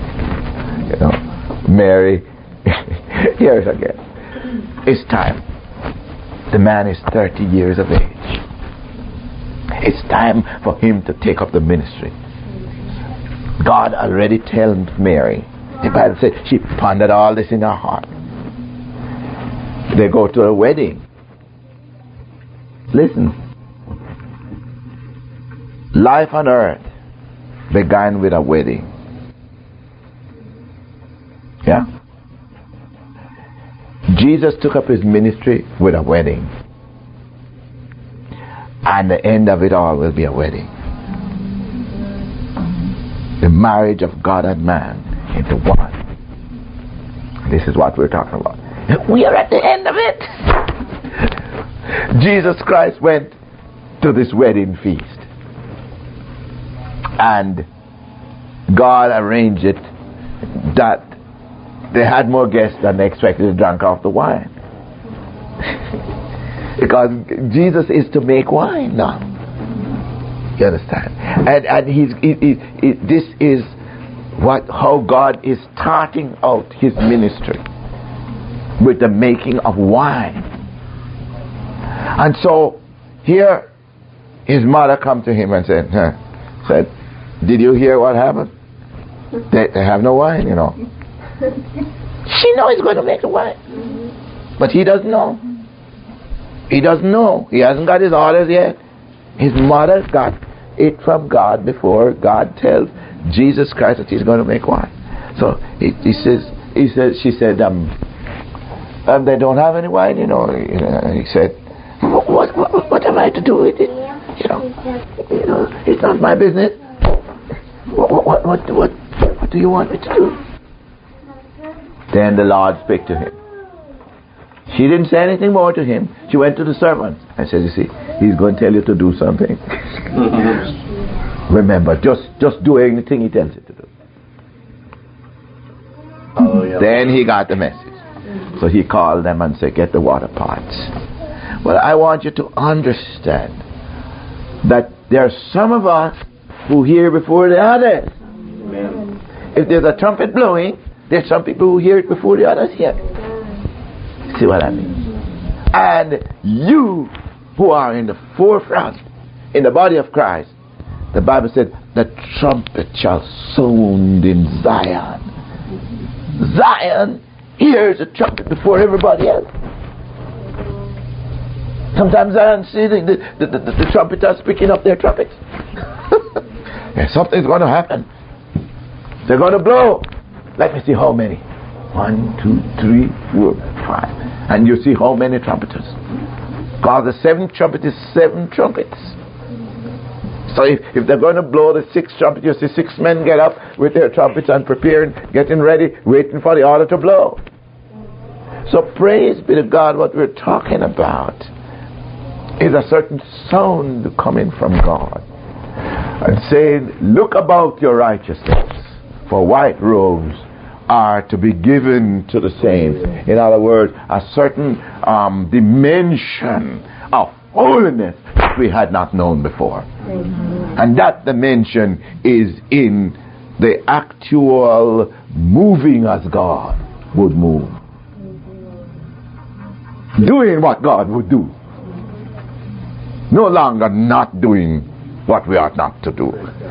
Mary, here it again. It's time. The man is 30 years of age. It's time for him to take up the ministry. God already told Mary. The Bible says she pondered all this in her heart. They go to a wedding. Listen. Life on earth began with a wedding. Yeah? Jesus took up his ministry with a wedding. And the end of it all will be a wedding. The marriage of God and man into one. This is what we're talking about. We are at the end of it. Jesus Christ went to this wedding feast. And God arranged it that they had more guests than they expected to drink off the wine. Because Jesus is to make wine now. You understand? And this is how God is starting out his ministry, with the making of wine. And so here his mother come to him and said, did you hear what happened? They have no wine, She knows he's going to make the wine. But he doesn't know. He doesn't know. He hasn't got his orders yet. His mother got it from God before God tells Jesus Christ that he's going to make wine. So she said, they don't have any wine, And he said, what am I to do with it? It's not my business. What do you want me to do? Then the Lord spake to him. She didn't say anything more to him. She went to the servants and said, you see, he's going to tell you to do something. Remember, just do anything he tells you to do. Then he got the message. So he called them and said, get the water pots. Well, I want you to understand that there are some of us who hear before the others. Amen. If there's a trumpet blowing, there's some people who hear it before the others hear it. See what I mean? And you who are in the forefront, in the body of Christ, the Bible said, the trumpet shall sound in Zion. Zion hears the trumpet before everybody else. Sometimes Zion see the trumpeters picking up their trumpets. Yeah, something's going to happen. They're going to blow. Let me see how many. 1, 2, 3, 4, 5. And you see how many trumpeters. Because the seventh trumpet is 7 trumpets. So if they're going to blow the 6th trumpet, you see 6 men get up with their trumpets and preparing, getting ready, waiting for the order to blow. So praise be to God, what we're talking about is a certain sound coming from God and saying, look about your righteousness, for white robes are to be given to the saints. In other words, a certain dimension of holiness that we had not known before. And that dimension is in the actual moving as God would move. Doing what God would do. No longer not doing what we ought not to do.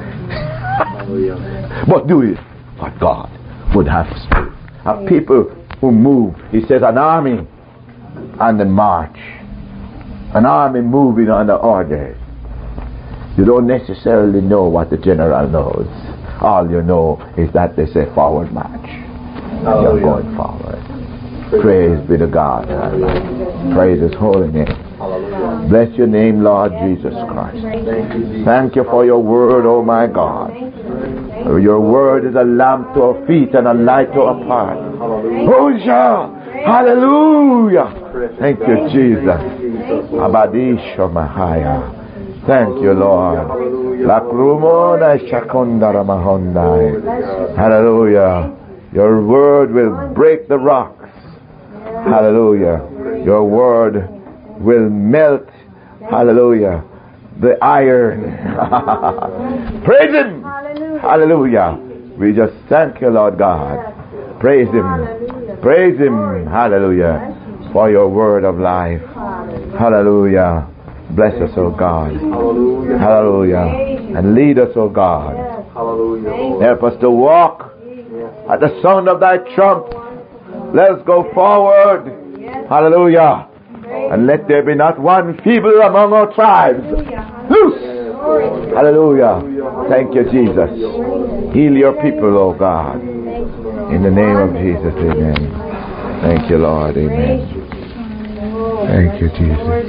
But doing what God would have us do. A people who move. He says an army on the march. An army moving on the orders. You don't necessarily know what the general knows. All you know is that they say forward march. You're going forward. Praise be to God. Praise His holy name. Bless your name, Lord Jesus Christ. Thank you for your word, oh my God. Your word is a lamp to our feet and a light to our path. Hallelujah! Hallelujah! Thank you, Jesus. Abadisha Mahaya. Thank you, Lord. Lakrumona Shakondara Mahondai. Hallelujah. Your word will break the rocks. Hallelujah. Your word will melt. Hallelujah. The iron. Praise Him. Hallelujah. We just thank you, Lord God. Praise Him. Praise Him. Hallelujah. For your word of life. Hallelujah. Bless us, O God. Hallelujah. And lead us, O God. Help us to walk at the sound of thy trump. Let us go forward. Hallelujah. And let there be not one feeble among our tribes. Loose. Hallelujah. Thank you, Jesus. Heal your people, O God. In the name of Jesus, amen. Thank you, Lord. Amen. Thank you, Jesus.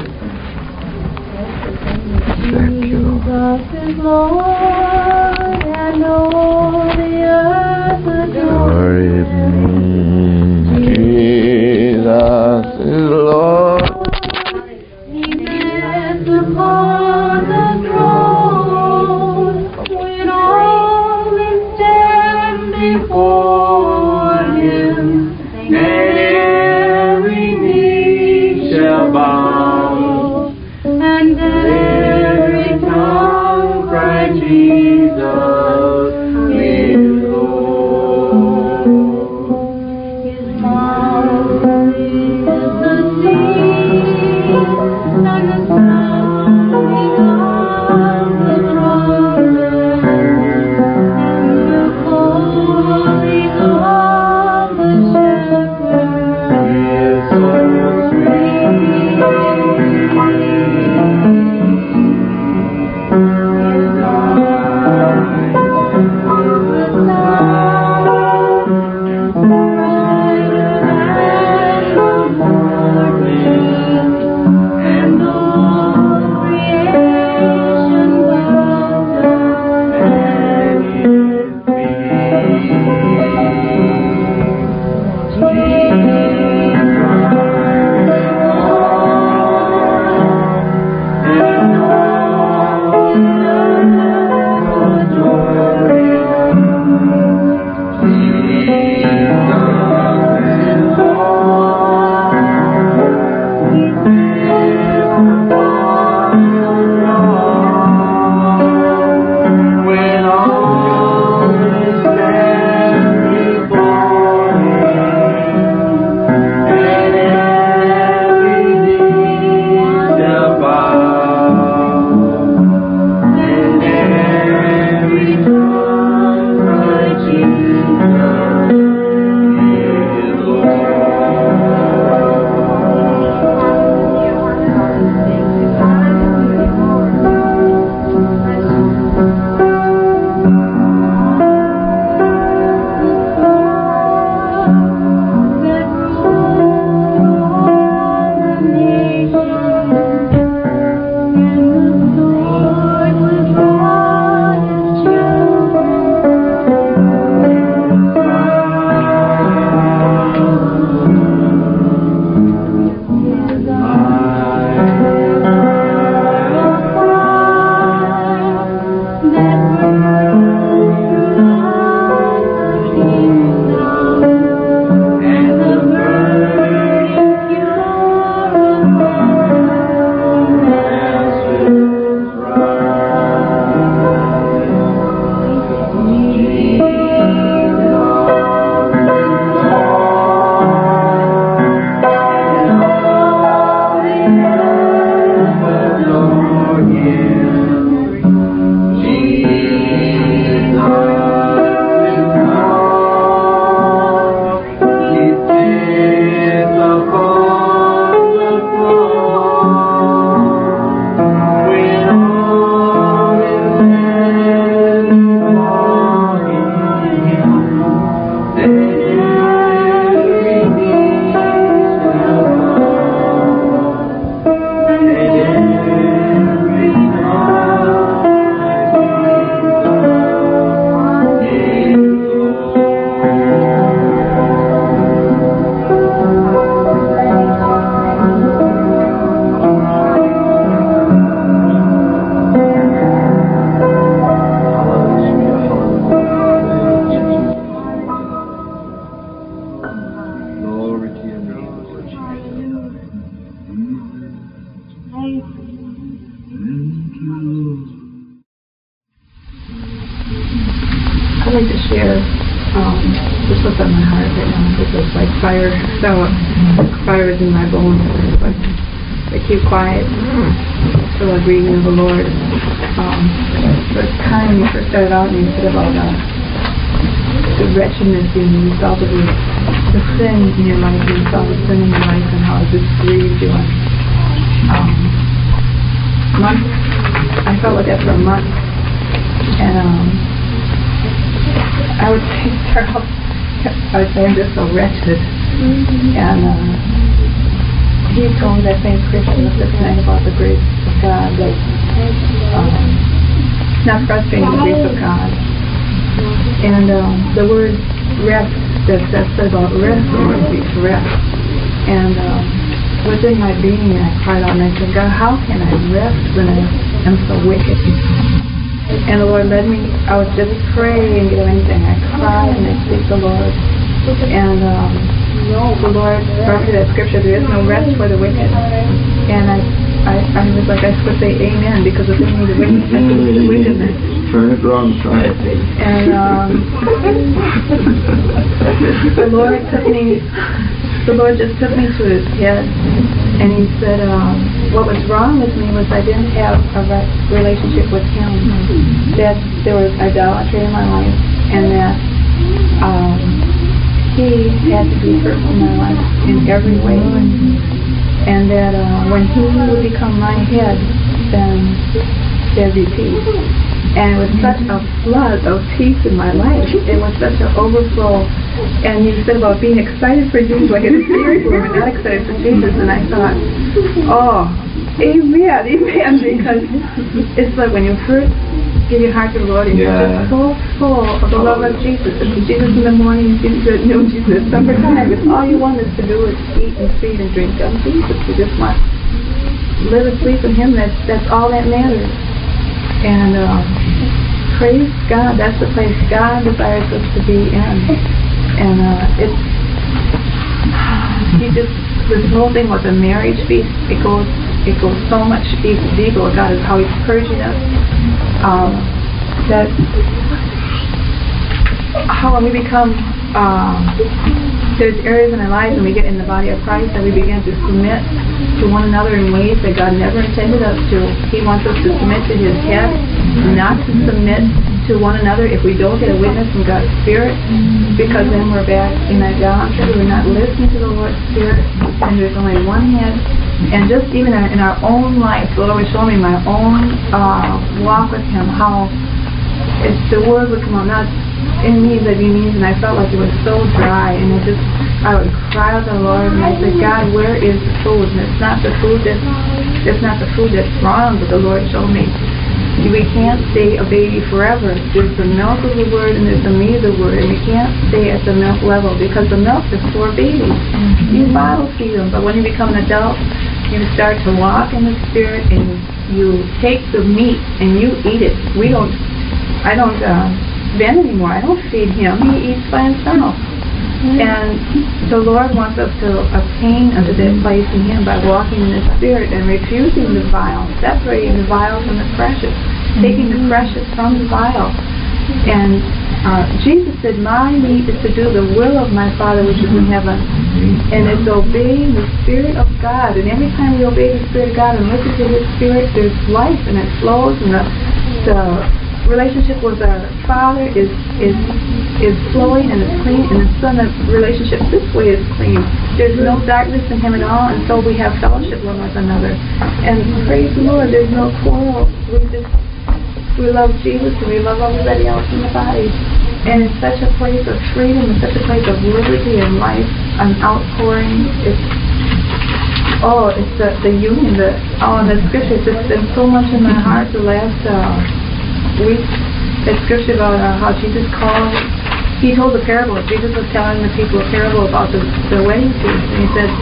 Thank you, Lord. Glory to Jesus is Lord. He sits upon the throne when all men stand before Him, and every knee shall bow, and every tongue cry Jesus like to share just what's on my heart right now. It's just like fire. So fire is in my bones. It's like I keep quiet. So like reading of the Lord. So it's kind of when you first started out and you said about the wretchedness you felt of the sin in your life, you saw the sin in your life and how it just grieved you. I felt like that for a month, and I would say I'm just so wretched, and he told me that same scripture tonight about the grace of God, that not frustrating the grace of God, and the word rest that said about rest, the word speaks rest, and within my being, I cried out and I said, God, how can I rest when I am so wicked? And the Lord led me. I would just pray and get anything. I cry and I seek the Lord. And the Lord brought me that scripture, there is no rest for the wicked. And I was like, I would say amen, because within me the wickedness is the wickedness. Turn it wrong, try it. And the Lord just took me to his head, and he said what was wrong with me was I didn't have a right relationship with him, that there was idolatry in my life, and that he had to be first in my life in every way, and that when he would become my head, then there'd be peace. And it was such a flood of peace in my life. It was such an overflow. And you said about being excited for Jesus, like in the spirit, we were not excited for Jesus. And I thought, oh, amen, because it's like when you first give your heart to the Lord and you're just so full of the love of Jesus. It's Jesus in the morning, Jesus at noon, Jesus at supper time. It's all you want us to do is eat and feed and drink of Jesus. You just want to live and sleep in him. That's all that matters. And praise God, that's the place God desires us to be in. And this whole thing with the marriage feast, it goes so much deeper with God, is how he's purging us. That how when we become there's areas in our lives when we get in the body of Christ that we begin to submit to one another in ways that God never intended us to. He wants us to submit to his head, not to submit to one another if we don't get a witness from God's Spirit, because then we're back in idolatry. We're not listening to the Lord's Spirit, and there's only one head. And just even in our own life, the Lord was showing me my own walk with him, how it's the word would come out, not in me that he means, and I felt like it was so dry, and I would cry out to the Lord, and I said, God, where is the food? And it's not the food that's wrong, but the Lord showed me we can't stay a baby forever. There's the milk of the word and there's the meat of the word, and we can't stay at the milk level, because the milk is for babies. You bottle feed them, but when you become an adult, you start to walk in the Spirit, and you take the meat and you eat it. I don't Ben anymore. I don't feed him. He eats by himself. And the Lord wants us to attain unto that place in him by walking in the Spirit and refusing the vile, separating the vile from the precious, taking the precious from the vile. And Jesus said, my meat is to do the will of my Father which is in heaven. And it's obeying the Spirit of God. And every time we obey the Spirit of God and listen to his Spirit, there's life, and it flows, and the relationship with our Father is flowing and it's clean, and the Son of relationship this way is clean. There's no darkness in him at all, and so we have fellowship with one another. And praise the Lord, there's no quarrel. We love Jesus and we love everybody else in the body. And it's such a place of freedom, it's such a place of liberty and life, an outpouring. It's the union, the scripture. It's just been so much in my heart the last week. That scripture about how Jesus he told the parable. Jesus was telling the people a parable about the wedding feast, and he said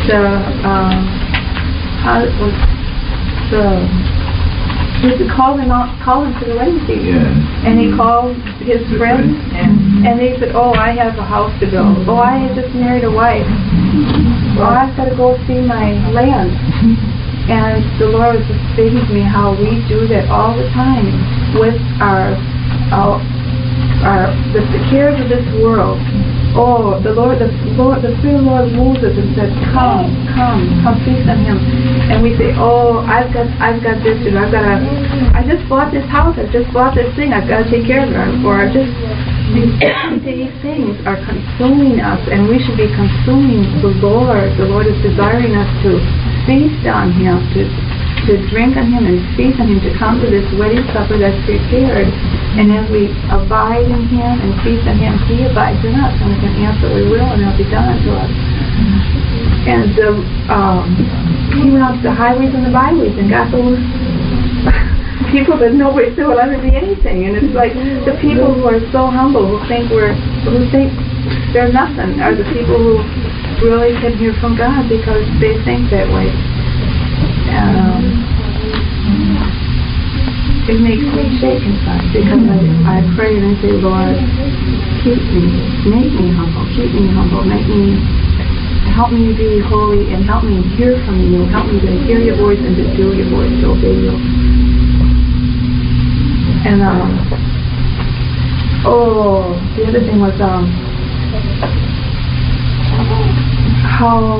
he called them to the wedding feast, and he called his friends, and they said, oh, I have a house to build, oh, I just married a wife, oh, I've got to go see my land. And the Lord was just speaking to me how we do that all the time with our the cares of this world. Oh, the Spirit of the Lord moves us and says, come feast on Him. And we say, oh, I've got this to do. I just bought this house. I just bought this thing. I've got to take care of it. Or these everyday things are consuming us, and we should be consuming the Lord. The Lord is desiring us to feast on Him, to drink on Him and feast on Him, to come to this wedding supper that's prepared. And as we abide in Him and feast on Him, He abides in us, and we can ask what we will, and it'll be done unto us. And He went out to the highways and the byways and got those people that nobody said will ever be anything. And it's like the people who are so humble, who think they're nothing, are the people who really can hear from God because they think that way. It makes me shake inside because I pray and I say, Lord, keep me, make me humble, keep me humble, help me to be holy and help me hear from you, help me to hear your voice and to do your voice, to obey you. And the other thing was how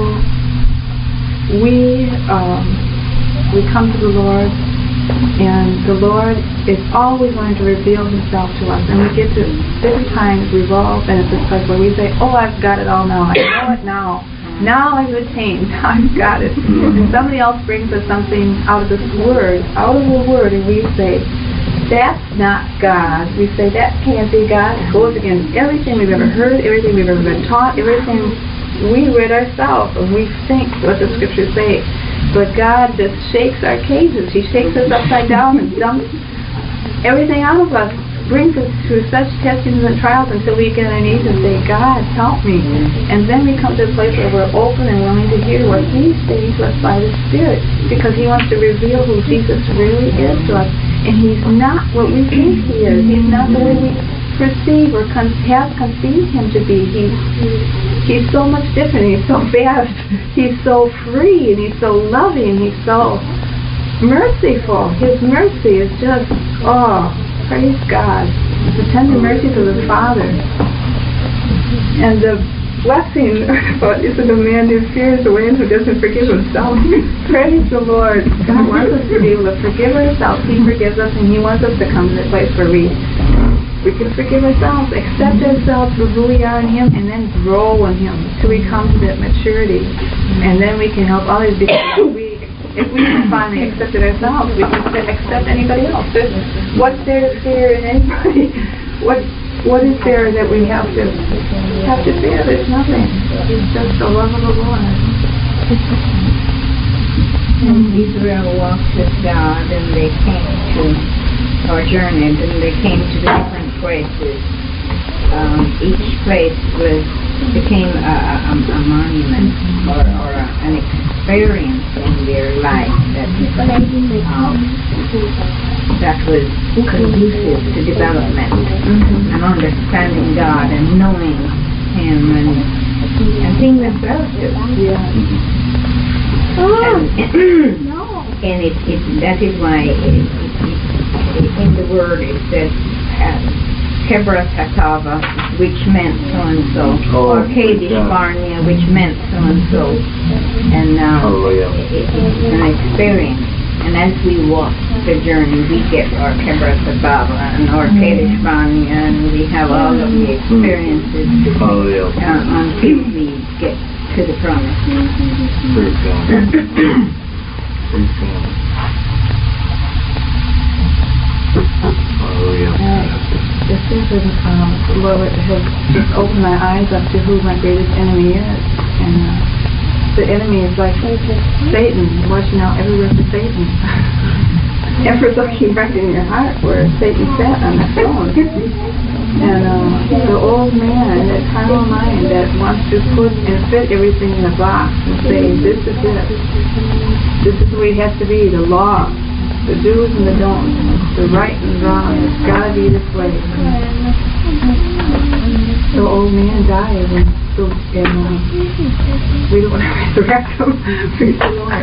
we come to the Lord, and the Lord is always wanting to reveal Himself to us. And we get to different times revolve, and it's this place where we say, oh, I've got it all now. I know it now. Now I've attained. I've got it. And somebody else brings us something out of the Word, and we say, that's not God. We say, that can't be God. It goes against everything we've ever heard, everything we've ever been taught, everything we read ourselves, and we think what the Scriptures say. But God just shakes our cages. He shakes us upside down and dumps everything out of us, brings us through such testings and trials until we get on our knees and say, God, help me. And then we come to a place where we're open and willing to hear what He's saying to us by the Spirit, because He wants to reveal who Jesus really is to us. And He's not what we think He is. He's not the way we perceive or have conceived Him to be. He's so much different. He's so vast. He's so free, and He's so loving. He's so merciful. His mercy is just, praise God. It's the tender mercies of the Father. And the blessing is that a man who fears the way and who doesn't forgive himself. Praise the Lord. God wants us to be able to forgive ourselves. He forgives us, and He wants us to come to the place where we can forgive ourselves, accept ourselves for who we are in Him, and then grow in Him till we come to that maturity. And then we can help others, because if we can finally accept it ourselves, we can accept anybody else. What's there to fear in anybody? What is there that we have to fear? There's nothing. It's just the love of the Lord. When Israel walked with God, and they came to, or journeyed, and they came to different places. Each place became a monument or an experience in their life that was conducive to development and understanding God and knowing Him and seeing themselves too. And that is why in the Word it says Kebroth Hatava, which meant so and so, or Kadesh Barnea, which meant so and so. And it's an experience. And as we walk the journey, we get our Kebroth Hatava and our Kadesh Barnea, and we have all of the experiences until we get to the promise. Praise God. Praise God. Hallelujah. This is the Lord has just opened my eyes up to who my greatest enemy is. And the enemy is like Satan, watching out everywhere for Satan. Ever looking right in your heart where Satan sat on the throne. And the old man, that carnal mind that wants to put and fit everything in a box and say, this is it. This is the way it has to be, the law. The do's and the don'ts, the right and the wrong, it's got to be this way. So old man died, and we don't want to resurrect him. Praise the Lord.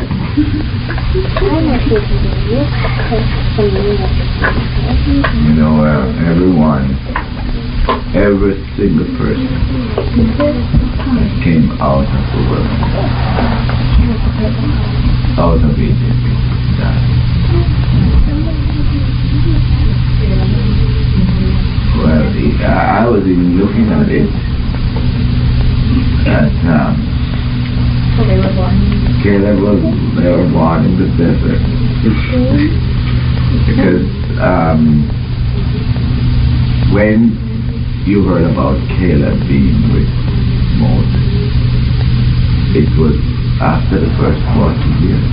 Everyone every single person that came out of the wilderness, out of Egypt, died. Well, I was even looking at it at Caleb they were born in the desert. Because when you heard about Caleb being with Moses, it was after the first 40 years.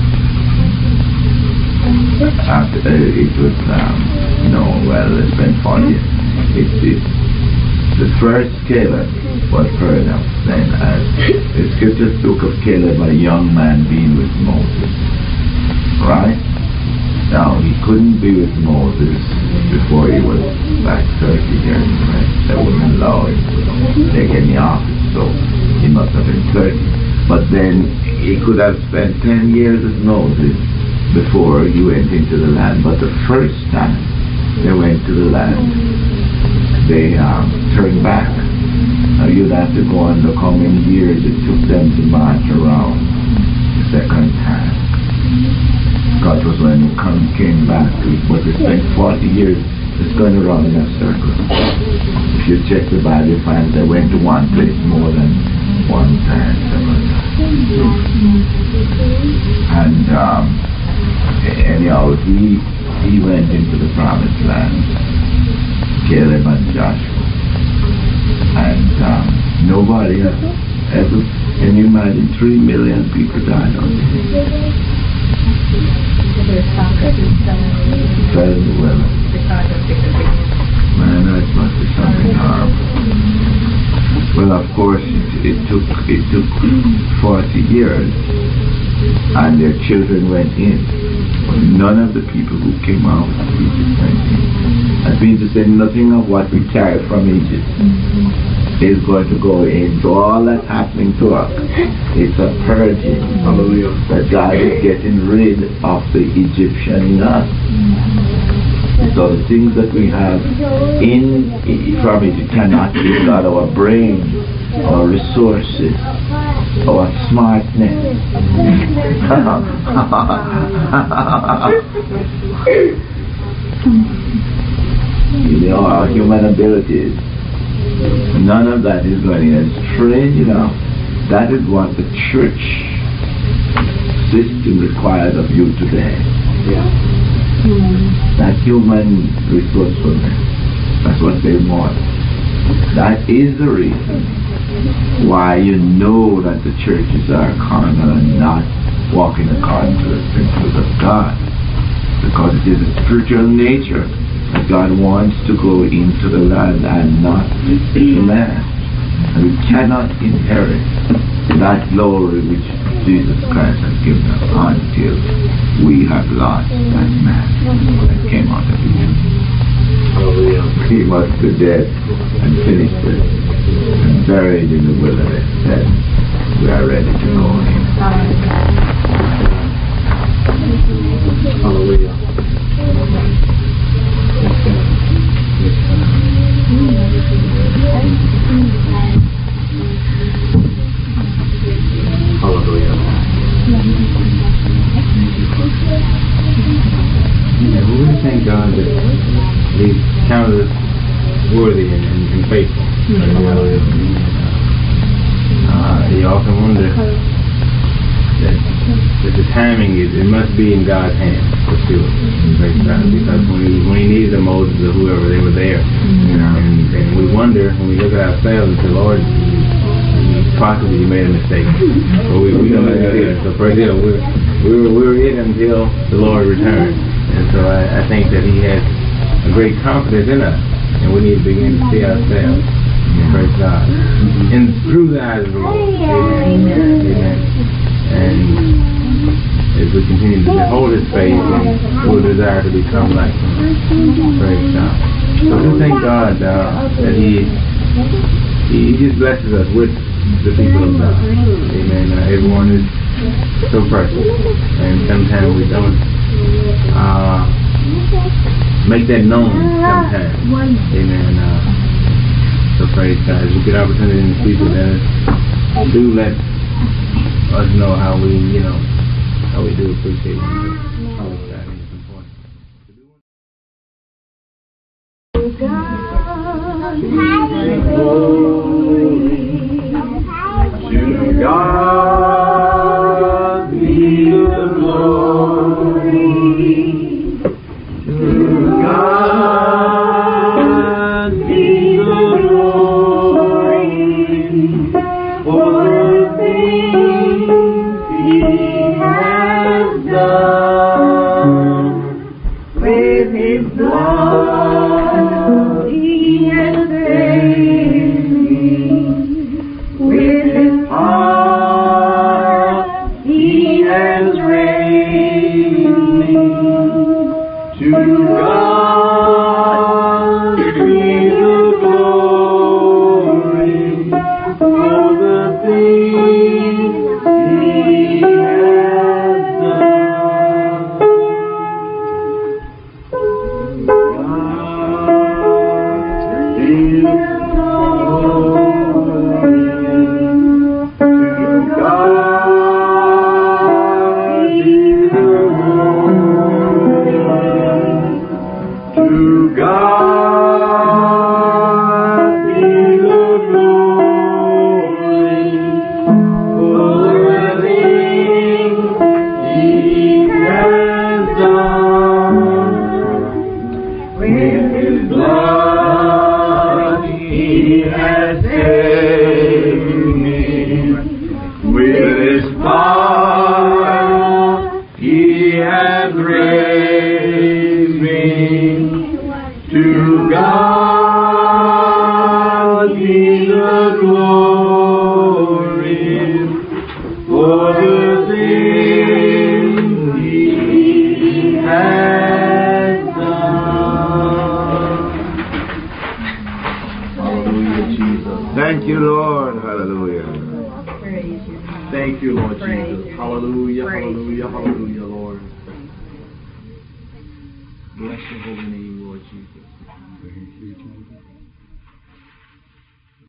After it was, it's been 40 years. The first Caleb was heard of then as the scripture spoke of Caleb, a young man being with Moses. Right? Now, he couldn't be with Moses before he was like 30 years, right? They wouldn't allow him to take any office, so he must have been 30. But then he could have spent 10 years with Moses before he went into the land. But the first time they went to the land, they turned back. Now you'd have to go on look how many years it took them to march around the second time. God was when they came back. But they spent 40 years just going around in a circle. If you check the Bible, you find they went to one place more than one time, several times. And anyhow, he went into the promised land, Caleb and Joshua. And nobody has ever, can you imagine 3 million people died on this? Fell in the weather. Man, that must be something horrible. Well, of course, it took 40 years, and their children went in. But none of the people who came out of Egypt went in. That means to say nothing of what we carried from Egypt is going to go in. So all that's happening to us, it's a purging. Hallelujah. That God is getting rid of the Egyptian in us. So the things that we have from Egypt cannot be God, our brain, our resources, our smartness. Our human abilities. None of that is going in. It's strange enough. That is what the church system requires of you today. Yeah. That human resourcefulness. That's what they want. That is the reason why you know that the churches are carnal and not walking according to the principles of God. Because it is a spiritual nature that God wants to go into the land and not the man. And we cannot inherit that glory which Jesus Christ has given us until we have lost that man that came out of Egypt. He was to death and finished it and buried in the wilderness. Then we are ready to go in. Hallelujah. Hallelujah. Yeah, we really thank God that He counted us worthy and faithful. You often wonder that the timing it must be in God's hands for sure. Because when He needed the Moses or whoever, they were there. And we wonder when we look at ourselves and say, Lord, possibly you made a mistake. But we don't know that. So praise God, we're it until the Lord returns. And so I think that He has a great confidence in us, and we need to begin to see ourselves. Praise God. And through the eyes of the Lord. Amen. Amen. And as we continue to behold His face, we'll desire to become like Him. Praise God. So we thank God that He just blesses us with the people of God. Amen. Everyone is so precious, and sometimes we don't make that known. Sometimes, amen. Praise God. As you get opportunity to speak with us, do let us know how we do appreciate you. Praise God. It's important. To God be the glory. To God be the glory for the things He has done. With His blood He has saved me. With His heart He has raised me. To God be the glory for the things He has done. God be the Thank you, Lord. Hallelujah. Thank you, Lord Jesus. Hallelujah, hallelujah, hallelujah, Lord. Bless your holy name, Lord Jesus.